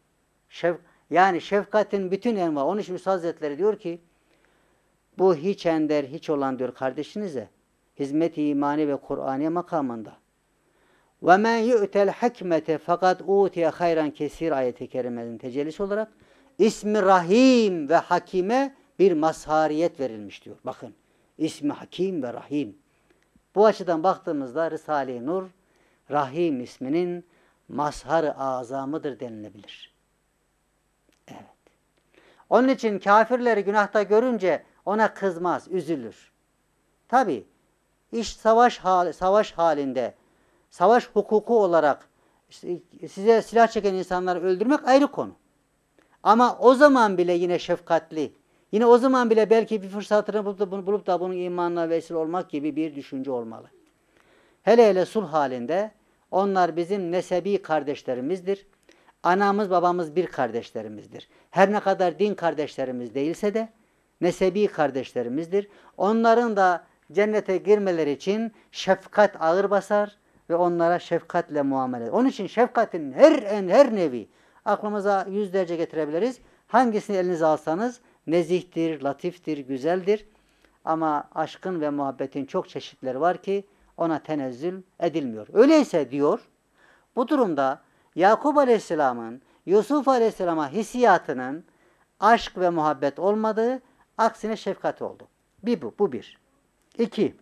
Yani şefkatin bütün enva. Onun için Üstad Hazretleri diyor ki, bu hiç ender, hiç olan diyor kardeşinize, hizmet-i imani ve Kur'aniye makamında. وَمَنْ يُؤْتَ الْحَكْمَةَ fakat اُوْتِيَ hayran kesir ayeti kerimenin tecellisi olarak ismi Rahim ve Hakime bir mazhariyet verilmiş diyor. Bakın, ismi Hakim ve Rahim. Bu açıdan baktığımızda Risale-i Nur, Rahim isminin mazhar-ı azamıdır denilebilir. Evet. Onun için kafirleri günahta görünce ona kızmaz, üzülür. Tabi iş savaş halinde, savaş hukuku olarak size silah çeken insanları öldürmek ayrı konu. Ama o zaman bile yine şefkatli, yine o zaman bile belki bir fırsatını bulup da bunun imanına vesile olmak gibi bir düşünce olmalı. Hele hele sulh halinde onlar bizim nesebi kardeşlerimizdir. Anamız babamız bir kardeşlerimizdir. Her ne kadar din kardeşlerimiz değilse de nesebi kardeşlerimizdir. Onların da cennete girmeleri için şefkat ağır basar ve onlara şefkatle muamele eder. Onun için şefkatin her nevi aklımıza yüzlerce getirebiliriz. Hangisini elinize alsanız nezihtir, latiftir, güzeldir. Ama aşkın ve muhabbetin çok çeşitleri var ki ona tenezzül edilmiyor. Öyleyse diyor, bu durumda Yakup Aleyhisselam'ın Yusuf Aleyhisselam'a hissiyatının aşk ve muhabbet olmadığı, aksine şefkat oldu. Bu bir. 2.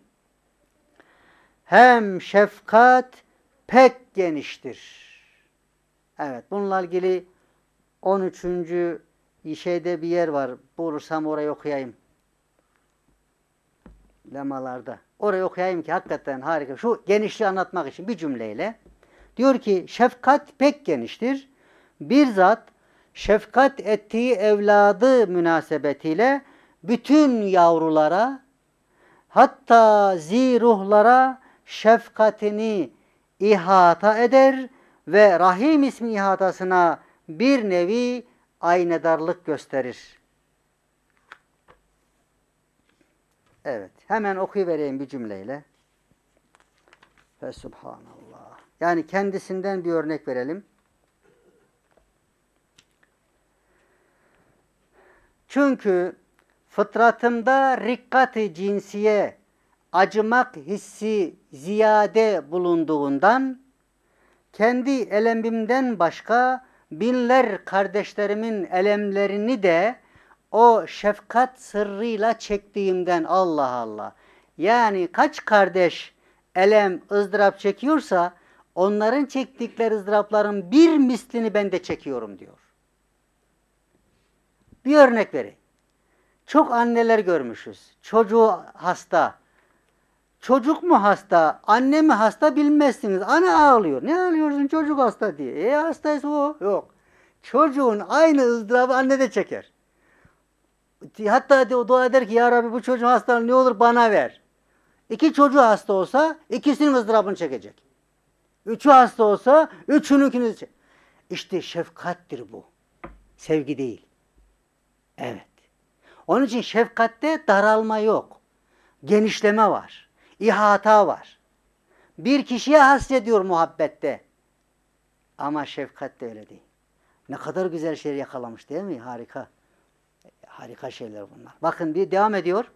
Hem şefkat pek geniştir. Evet, bununla ilgili 13. şeyde bir yer var. Bulursam orayı okuyayım. Lemalarda. Orayı okuyayım ki hakikaten harika. Şu genişliği anlatmak için bir cümleyle. Diyor ki şefkat pek geniştir. Bir zat şefkat ettiği evladı münasebetiyle bütün yavrulara, hatta ziruhlara şefkatini ihata eder ve Rahim ismi ihatasına bir nevi aynedarlık gösterir. Evet, hemen okuyuvereyim bir cümleyle. Fesubhanallah. Yani kendisinden bir örnek verelim. Çünkü fıtratımda rikkat-i cinsiye, acımak hissi ziyade bulunduğundan kendi elemimden başka binler kardeşlerimin elemlerini de o şefkat sırrıyla çektiğimden. Allah Allah. Yani kaç kardeş elem, ızdırap çekiyorsa onların çektikleri ızdırapların bir mislini ben de çekiyorum diyor. Bir örnek vereyim. Çok anneler görmüşüz. Çocuğu hasta. Çocuk mu hasta, anne mi hasta bilmezsiniz. Ana ağlıyor. Ne ağlıyorsun, çocuk hasta diye. Hastaysa o. Yok. Çocuğun aynı ızdırabı anne de çeker. Hatta dua eder ki ya Rabbi bu çocuğun hastalığı ne olur bana ver. İki çocuğu hasta olsa ikisinin ızdırabını çekecek. Üçü hasta olsa üçününkini çekecek. İşte şefkattir bu. Sevgi değil. Evet. Onun için şefkatte daralma yok. Genişleme var. İhata var. Bir kişiye hasrediyor muhabbette. Ama şefkatte öyle değil. Ne kadar güzel şeyler yakalamış değil mi? Harika. Harika şeyler bunlar. Bakın bir devam ediyor.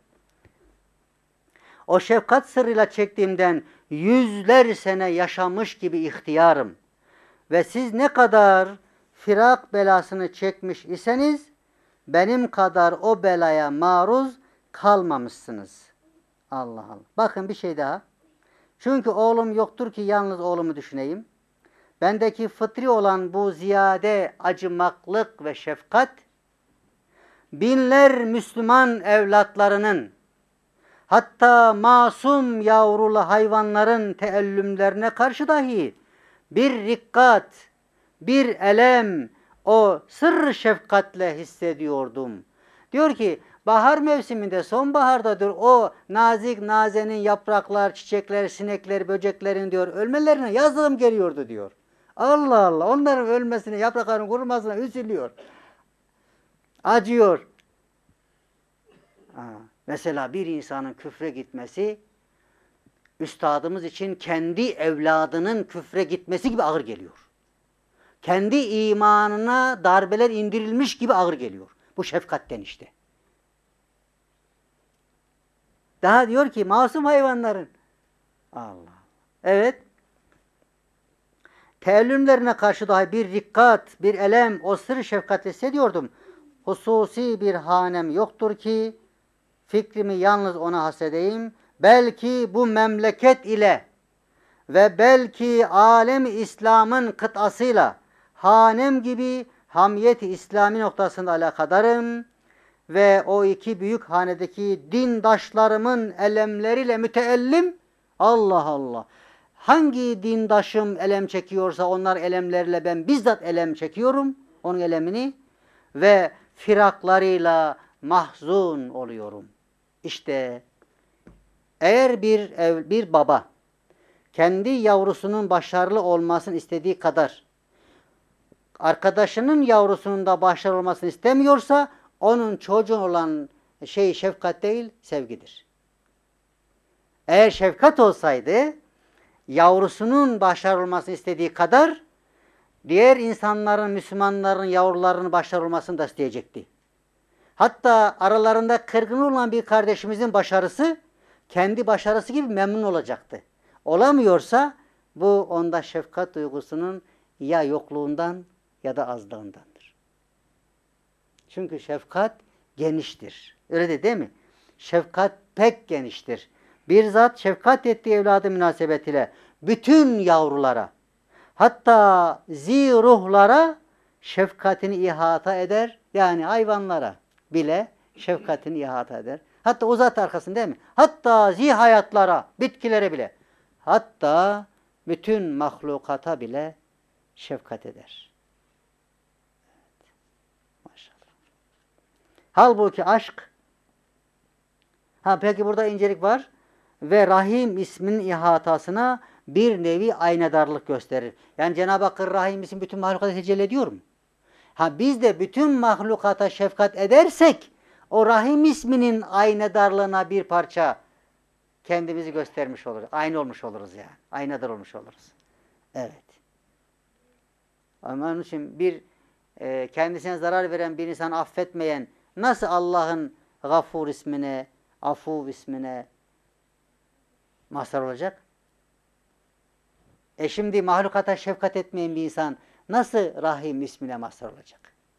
O şefkat sırrıyla çektiğimden yüzler sene yaşamış gibi ihtiyarım. Ve siz ne kadar firak belasını çekmiş iseniz benim kadar o belaya maruz kalmamışsınız. Allah Allah. Bakın bir şey daha. Çünkü oğlum yoktur ki yalnız oğlumu düşüneyim. Bendeki fıtri olan bu ziyade acımaklık ve şefkat, binler Müslüman evlatlarının, hatta masum yavrulu hayvanların teellümlerine karşı dahi bir rikkat, bir elem, o sırrı şefkatle hissediyordum. Diyor ki, bahar mevsiminde, sonbahardadır o nazik nazenin yapraklar, çiçekler, sinekler, böceklerin diyor ölmelerine yazığım geliyordu diyor. Allah Allah, onların ölmesine, yaprakların kurumasına üzülüyor. Acıyor. Mesela bir insanın küfre gitmesi, üstadımız için kendi evladının küfre gitmesi gibi ağır geliyor. Kendi imanına darbeler indirilmiş gibi ağır geliyor. Bu şefkatten işte. Daha diyor ki masum hayvanların. Allah. Evet. Teellümlerine karşı dahi bir dikkat, bir elem, o sır şefkatle hissediyordum. Hususi bir hanem yoktur ki fikrimi yalnız ona hasedeyim. Belki bu memleket ile ve belki alem İslam'ın kıtasıyla hanem gibi hamiyeti İslami noktasında alakadarım ve o iki büyük hanedeki dindaşlarımın elemleriyle müteellim. Allah Allah. Hangi dindaşım elem çekiyorsa onlar elemleriyle ben bizzat elem çekiyorum. Onun elemini ve firaklarıyla mahzun oluyorum. İşte eğer bir baba kendi yavrusunun başarılı olmasını istediği kadar arkadaşının yavrusunun da başarılı olmasını istemiyorsa onun çocuğun olan şey şefkat değil, sevgidir. Eğer şefkat olsaydı yavrusunun başarılı olmasını istediği kadar diğer insanların, Müslümanların yavrularının başarılı olmasını da isteyecekti. Hatta aralarında kırgın olan bir kardeşimizin başarısı kendi başarısı gibi memnun olacaktı. Olamıyorsa bu onda şefkat duygusunun ya yokluğundan ya da azlığındandır. Çünkü şefkat geniştir. Öyle değil mi? Şefkat pek geniştir. Bir zat şefkat ettiği evladı münasebetiyle bütün yavrulara, hatta ruhlara şefkatini ihata eder. Yani hayvanlara bile şefkatini ihata eder. Hatta o zat arkasında değil mi? Hatta hayatlara, bitkilere bile. Hatta bütün mahlukata bile şefkat eder. Evet. Maşallah. Halbuki aşk, peki burada incelik var. Ve Rahim isminin ihatasına bir nevi aynadarlık gösterir. Yani Cenab-ı Hakk'ın Rahim ismi bütün mahlukata tecelli ediyor mu? Biz de bütün mahlukata şefkat edersek o Rahim isminin aynadarlığına bir parça kendimizi göstermiş oluruz. Aynı olmuş oluruz yani. Aynadar olmuş oluruz. Evet. Ama onun için kendisine zarar veren bir insan affetmeyen nasıl Allah'ın Gafur ismine, Afuv ismine mazhar olacak? Şimdi mahlukata şefkat etmeyen bir insan nasıl Rahim ismine mazhar olacak?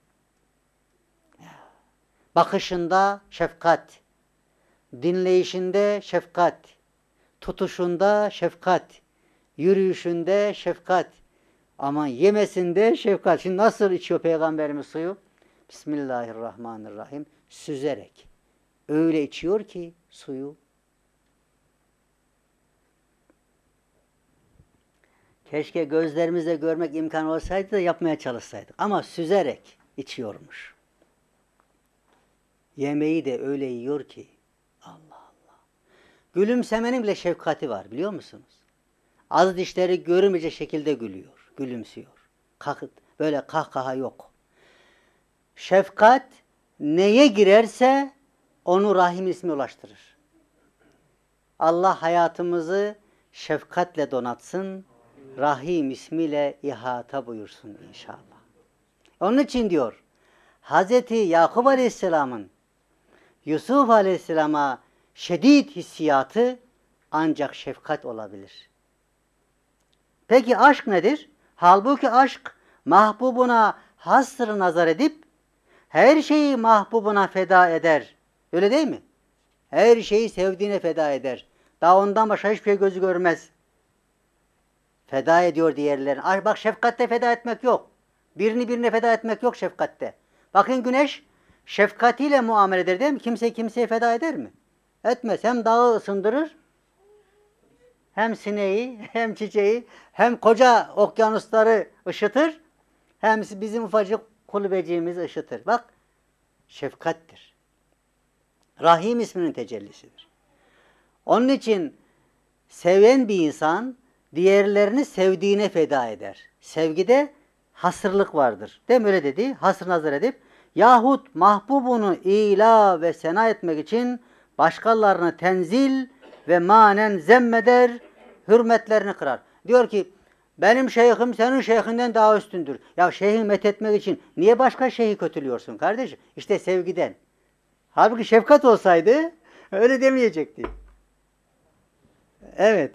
Bakışında şefkat, dinleyişinde şefkat, tutuşunda şefkat, yürüyüşünde şefkat, ama yemesinde şefkat. Şimdi nasıl içiyor Peygamberimiz suyu? Bismillahirrahmanirrahim. Süzerek. Öyle içiyor ki suyu. Keşke gözlerimizle görmek imkanı olsaydı da yapmaya çalışsaydık. Ama süzerek içiyormuş. Yemeği de öyle yiyor ki. Allah Allah. Gülümsemenin bile şefkati var, biliyor musunuz? Az dişleri görünmeyecek şekilde gülüyor, gülümsüyor. Böyle kahkaha yok. Şefkat neye girerse onu Rahim ismi ulaştırır. Allah hayatımızı şefkatle donatsın, Rahim ismiyle ihata buyursun inşallah. Onun için diyor, Hazreti Yakup Aleyhisselam'ın Yusuf Aleyhisselam'a şedid hissiyatı ancak şefkat olabilir. Peki aşk nedir? Halbuki aşk mahbubuna hasr nazar edip her şeyi mahbubuna feda eder. Öyle değil mi? Her şeyi sevdiğine feda eder. Daha ondan başka hiçbir şey gözü görmez. Feda ediyor diğerlerine. Bak şefkatte feda etmek yok. Birini birine feda etmek yok şefkatte. Bakın güneş şefkatiyle muamele eder değil mi? Kimse kimseye feda eder mi? Etmez. Hem dağı ısındırır, hem sineği, hem çiçeği, hem koca okyanusları ışıtır, hem bizim ufacık kulübeciğimizi ışıtır. Bak, şefkattir. Rahim isminin tecellisidir. Onun için seven bir insan diğerlerini sevdiğine feda eder. Sevgide hasırlık vardır. Değil mi? Öyle dedi. Hasır nazar edip yahut mahbubunu ila ve sena etmek için başkalarını tenzil ve manen zemmeder, hürmetlerini kırar. Diyor ki benim şeyhim senin şeyhinden daha üstündür. Ya şeyhi methetmek için niye başka şeyhi kötülüyorsun kardeşim? İşte sevgiden. Halbuki şefkat olsaydı öyle demeyecekti. Evet.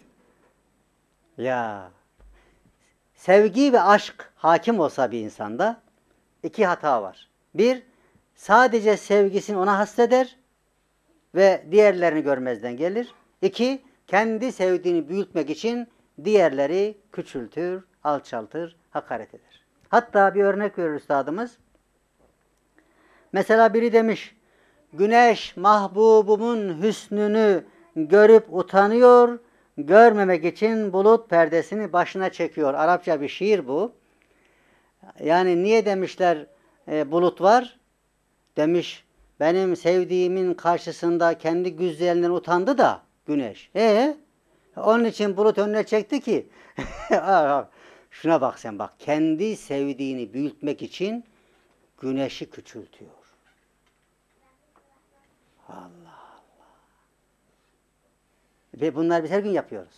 Ya sevgi ve aşk hakim olsa bir insanda iki hata var. Bir, sadece sevgisini ona hasreder ve diğerlerini görmezden gelir. İki, kendi sevdiğini büyütmek için diğerleri küçültür, alçaltır, hakaret eder. Hatta bir örnek verir üstadımız. Mesela biri demiş, güneş mahbubumun hüsnünü görüp utanıyor, görmemek için bulut perdesini başına çekiyor. Arapça bir şiir bu. Yani niye demişler bulut var? Demiş, benim sevdiğimin karşısında kendi güzelliğinden utandı da güneş. Onun için bulut önüne çekti ki. Şuna bak sen bak. Kendi sevdiğini büyütmek için güneşi küçültüyor. Allah Allah. Ve bunlar biz her gün yapıyoruz.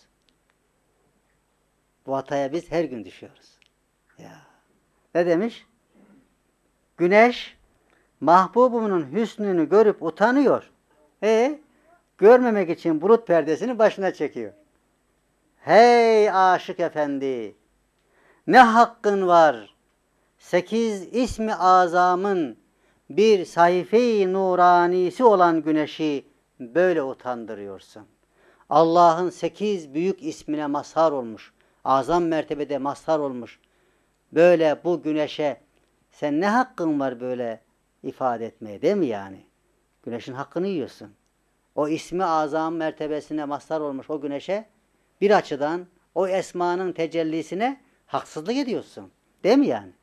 Bu hataya biz her gün düşüyoruz. Ya. Ne demiş? Güneş mahbubumun hüsnünü görüp utanıyor. Görmemek için bulut perdesini başına çekiyor. Hey aşık efendi! Ne hakkın var? 8 ismi azamın bir sayfe-i nuranisi olan güneşi böyle utandırıyorsun. Allah'ın 8 büyük ismine mazhar olmuş. Azam mertebede mazhar olmuş. Böyle bu güneşe sen ne hakkın var böyle ifade etmeye, değil mi yani? Güneşin hakkını yiyorsun. O ismi azam mertebesine mazhar olmuş o güneşe bir açıdan o esmanın tecellisine haksızlık ediyorsun. Değil mi yani?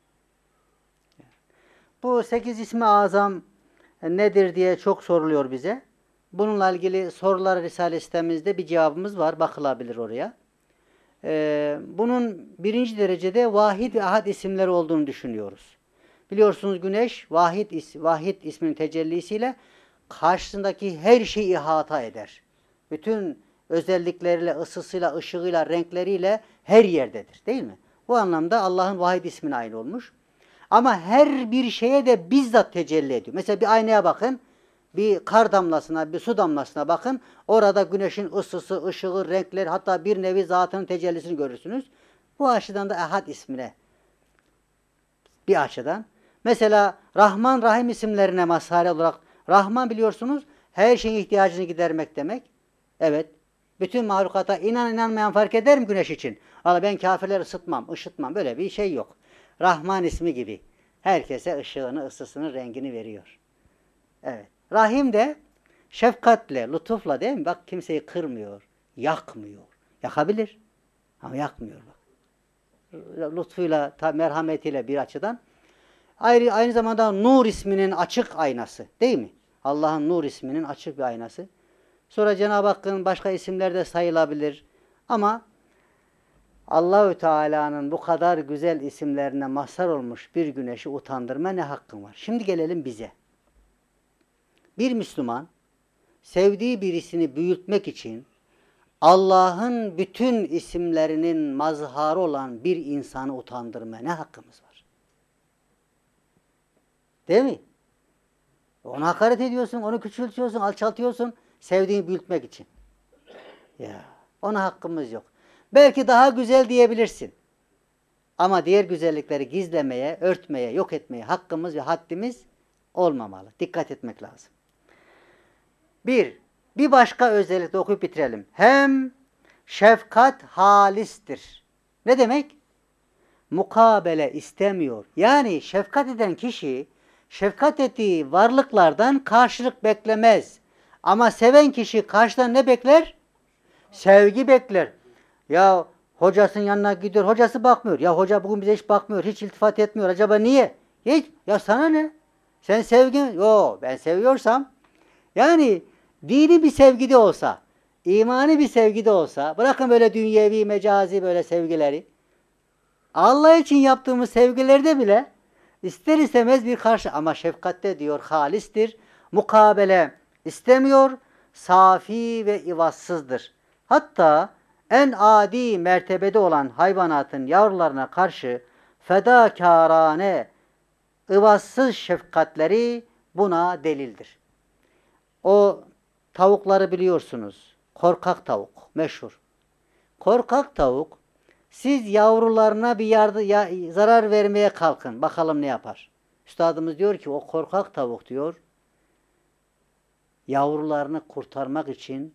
Bu 8 ismi azam nedir diye çok soruluyor bize. Bununla ilgili sorular Risale sitemizde bir cevabımız var. Bakılabilir oraya. Bunun birinci derecede vahid ve ahad isimleri olduğunu düşünüyoruz. Biliyorsunuz güneş vahid isminin tecellisiyle karşısındaki her şeyi ihata eder. Bütün özellikleriyle, ısısıyla, ışığıyla, renkleriyle her yerdedir. Değil mi? Bu anlamda Allah'ın vahid ismine aynı olmuş. Ama her bir şeye de bizzat tecelli ediyor. Mesela bir aynaya bakın. bir kar damlasına, bir su damlasına bakın. Orada güneşin ısısı, ışığı, renkler, hatta bir nevi zatının tecellisini görürsünüz. Bu açıdan da Ehad ismine bir açıdan. Mesela Rahman, Rahim isimlerine mazhar olarak Rahman biliyorsunuz her şeyin ihtiyacını gidermek demek. Evet. Bütün mahlukata inanmayan fark eder mi güneş için? Allah ben kafirleri ısıtmam, ışıtmam. Böyle bir şey yok. Rahman ismi gibi. Herkese ışığını, ısısını, rengini veriyor. Evet. Rahim de şefkatle, lütufla değil mi? Bak kimseyi kırmıyor, yakmıyor. Yakabilir ama yakmıyor bak. Lütfuyla, merhametiyle bir açıdan. Aynı zamanda Nur isminin açık aynası değil mi? Allah'ın Nur isminin açık bir aynası. Sonra Cenab-ı Hakk'ın başka isimler de sayılabilir. Ama Allahü Teala'nın bu kadar güzel isimlerine mazhar olmuş bir güneşi utandırma ne hakkın var? Şimdi gelelim bize. Bir Müslüman sevdiği birisini büyütmek için Allah'ın bütün isimlerinin mazharı olan bir insanı utandırma ne hakkımız var? Değil mi? Ona hakaret ediyorsun, onu küçültüyorsun, alçaltıyorsun sevdiğini büyütmek için. Ya, ona hakkımız yok. Belki daha güzel diyebilirsin. Ama diğer güzellikleri gizlemeye, örtmeye, yok etmeye hakkımız ve haddimiz olmamalı. Dikkat etmek lazım. Bir başka özellikle okuyup bitirelim. Hem şefkat halistir. Ne demek? Mukabele istemiyor. Yani şefkat eden kişi, şefkat ettiği varlıklardan karşılık beklemez. Ama seven kişi karşıdan ne bekler? Sevgi bekler. Ya hocasının yanına gidiyor, hocası bakmıyor. Ya hoca bugün bize hiç bakmıyor, hiç iltifat etmiyor. Acaba niye? Hiç. Ya sana ne? Sen sevgin, yo ben seviyorsam. Yani dini bir sevgide olsa, imani bir sevgide olsa, bırakın böyle dünyevi, mecazi böyle sevgileri. Allah için yaptığımız sevgilerde bile ister istemez bir karşı ama şefkatte diyor halistir. Mukabele istemiyor, safi ve ivazsızdır. Hatta en adi mertebede olan hayvanatın yavrularına karşı fedakârane, ıvazsız şefkatleri buna delildir. O tavukları biliyorsunuz. Korkak tavuk meşhur. Korkak tavuk siz yavrularına bir zarar vermeye kalkın. Bakalım ne yapar. Üstadımız diyor ki o korkak tavuk diyor yavrularını kurtarmak için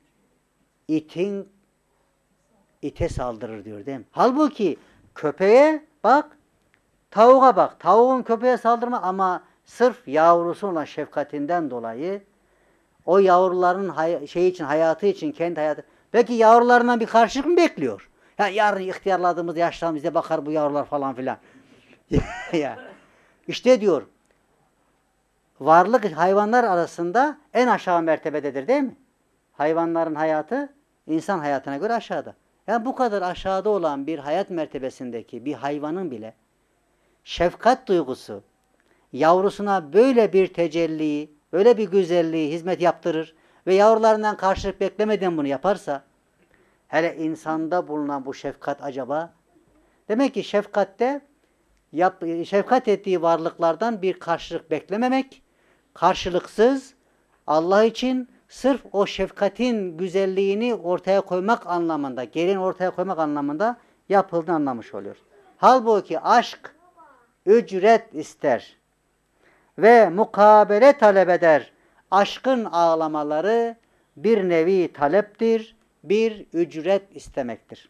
ite saldırır diyor değil mi? Halbuki köpeğe bak, tavuğa bak. Tavuğun köpeğe saldırma ama sırf yavrusu olan şefkatinden dolayı o yavruların hayatı için, kendi hayatı. Belki yavrularından bir karşılık mı bekliyor? Ya yarın ihtiyarladığımız yaşlarımız bize bakar bu yavrular falan filan. Ya. İşte diyor varlık hayvanlar arasında en aşağı mertebededir değil mi? Hayvanların hayatı insan hayatına göre aşağıda. Yani bu kadar aşağıda olan bir hayat mertebesindeki bir hayvanın bile şefkat duygusu yavrusuna böyle bir tecelli, öyle bir güzelliği hizmet yaptırır ve yavrularından karşılık beklemeden bunu yaparsa hele insanda bulunan bu şefkat acaba? Demek ki şefkatte şefkat ettiği varlıklardan bir karşılık beklememek, karşılıksız Allah için sırf o şefkatin güzelliğini ortaya koymak anlamında, gelin ortaya koymak anlamında yapıldığını anlamış oluyor. Halbuki aşk ücret ister ve mukabele talep eder. Aşkın ağlamaları bir nevi taleptir, bir ücret istemektir.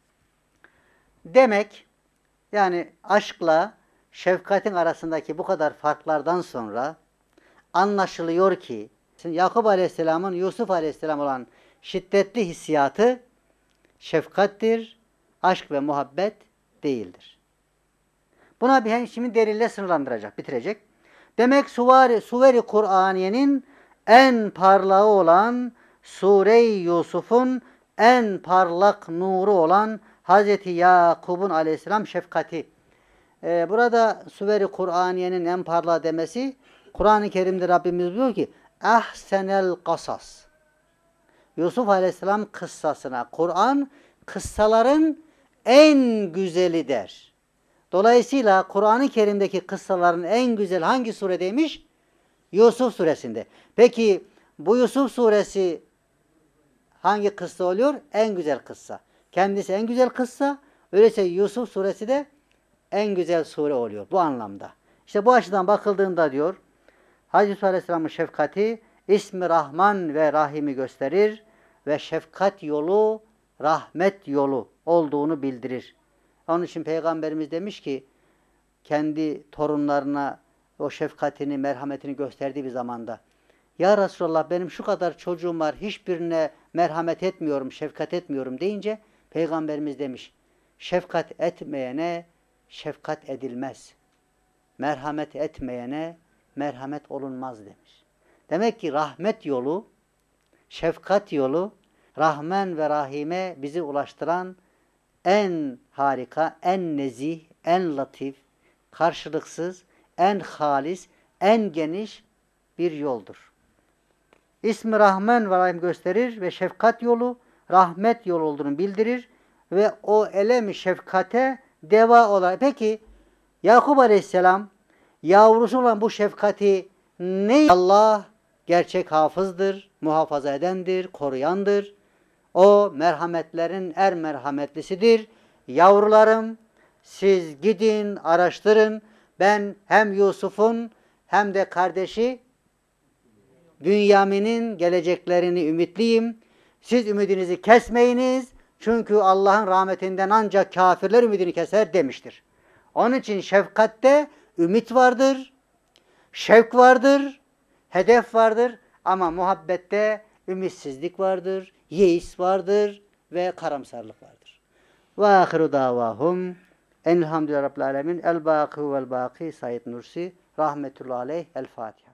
Demek yani aşkla şefkatin arasındaki bu kadar farklardan sonra anlaşılıyor ki Yakup Aleyhisselam'ın Yusuf Aleyhisselam olan şiddetli hissiyatı şefkattir, aşk ve muhabbet değildir. Buna bir şimdi delille sınırlandıracak, bitirecek. Demek Suveri Kur'aniye'nin en parlağı olan Sure-i Yusuf'un en parlak nuru olan Hazreti Yakub'un aleyhisselam şefkati. Burada Suveri Kur'aniye'nin en parlağı demesi Kur'an-ı Kerim'de Rabbimiz diyor ki ahsenel kasas. Yusuf aleyhisselam kıssasına Kur'an kıssaların en güzeli der. Dolayısıyla Kur'an-ı Kerim'deki kıssaların en güzel hangi suredeymiş? Yusuf suresinde. Peki bu Yusuf suresi hangi kıssa oluyor? En güzel kıssa. Kendisi en güzel kıssa. Öyleyse Yusuf suresi de en güzel sure oluyor bu anlamda. İşte bu açıdan bakıldığında diyor, Hz. Yusuf Aleyhisselam'ın şefkati ismi Rahman ve Rahim'i gösterir ve şefkat yolu rahmet yolu olduğunu bildirir. Onun için Peygamberimiz demiş ki kendi torunlarına o şefkatini, merhametini gösterdiği bir zamanda ya Resulallah benim şu kadar çocuğum var hiçbirine merhamet etmiyorum, şefkat etmiyorum deyince Peygamberimiz demiş şefkat etmeyene şefkat edilmez. Merhamet etmeyene merhamet olunmaz demiş. Demek ki rahmet yolu, şefkat yolu, Rahman ve Rahim'e bizi ulaştıran en harika, en nezih, en latif, karşılıksız, en halis, en geniş bir yoldur. İsmi Rahman ve Rahim gösterir ve şefkat yolu, rahmet yolu olduğunu bildirir ve o elem şefkate deva olarak. Peki Yakup Aleyhisselam yavrusu olan bu şefkati ne? Allah gerçek hafızdır, muhafaza edendir, koruyandır. O merhametlerin merhametlisidir. Yavrularım siz gidin, araştırın. Ben hem Yusuf'un hem de kardeşi Bünyamin'in geleceklerini ümitliyim. Siz ümidinizi kesmeyiniz. Çünkü Allah'ın rahmetinden ancak kafirler ümidini keser demiştir. Onun için şefkatte ümit vardır, şevk vardır, hedef vardır ama muhabbette ümitsizlik vardır, yeis vardır ve karamsarlık vardır. Ve ahiru davahum enelhamdülillahi rabbil alemin el bâkî vel bâkî Said Nursi rahmetullahi aleyh el Fatiha.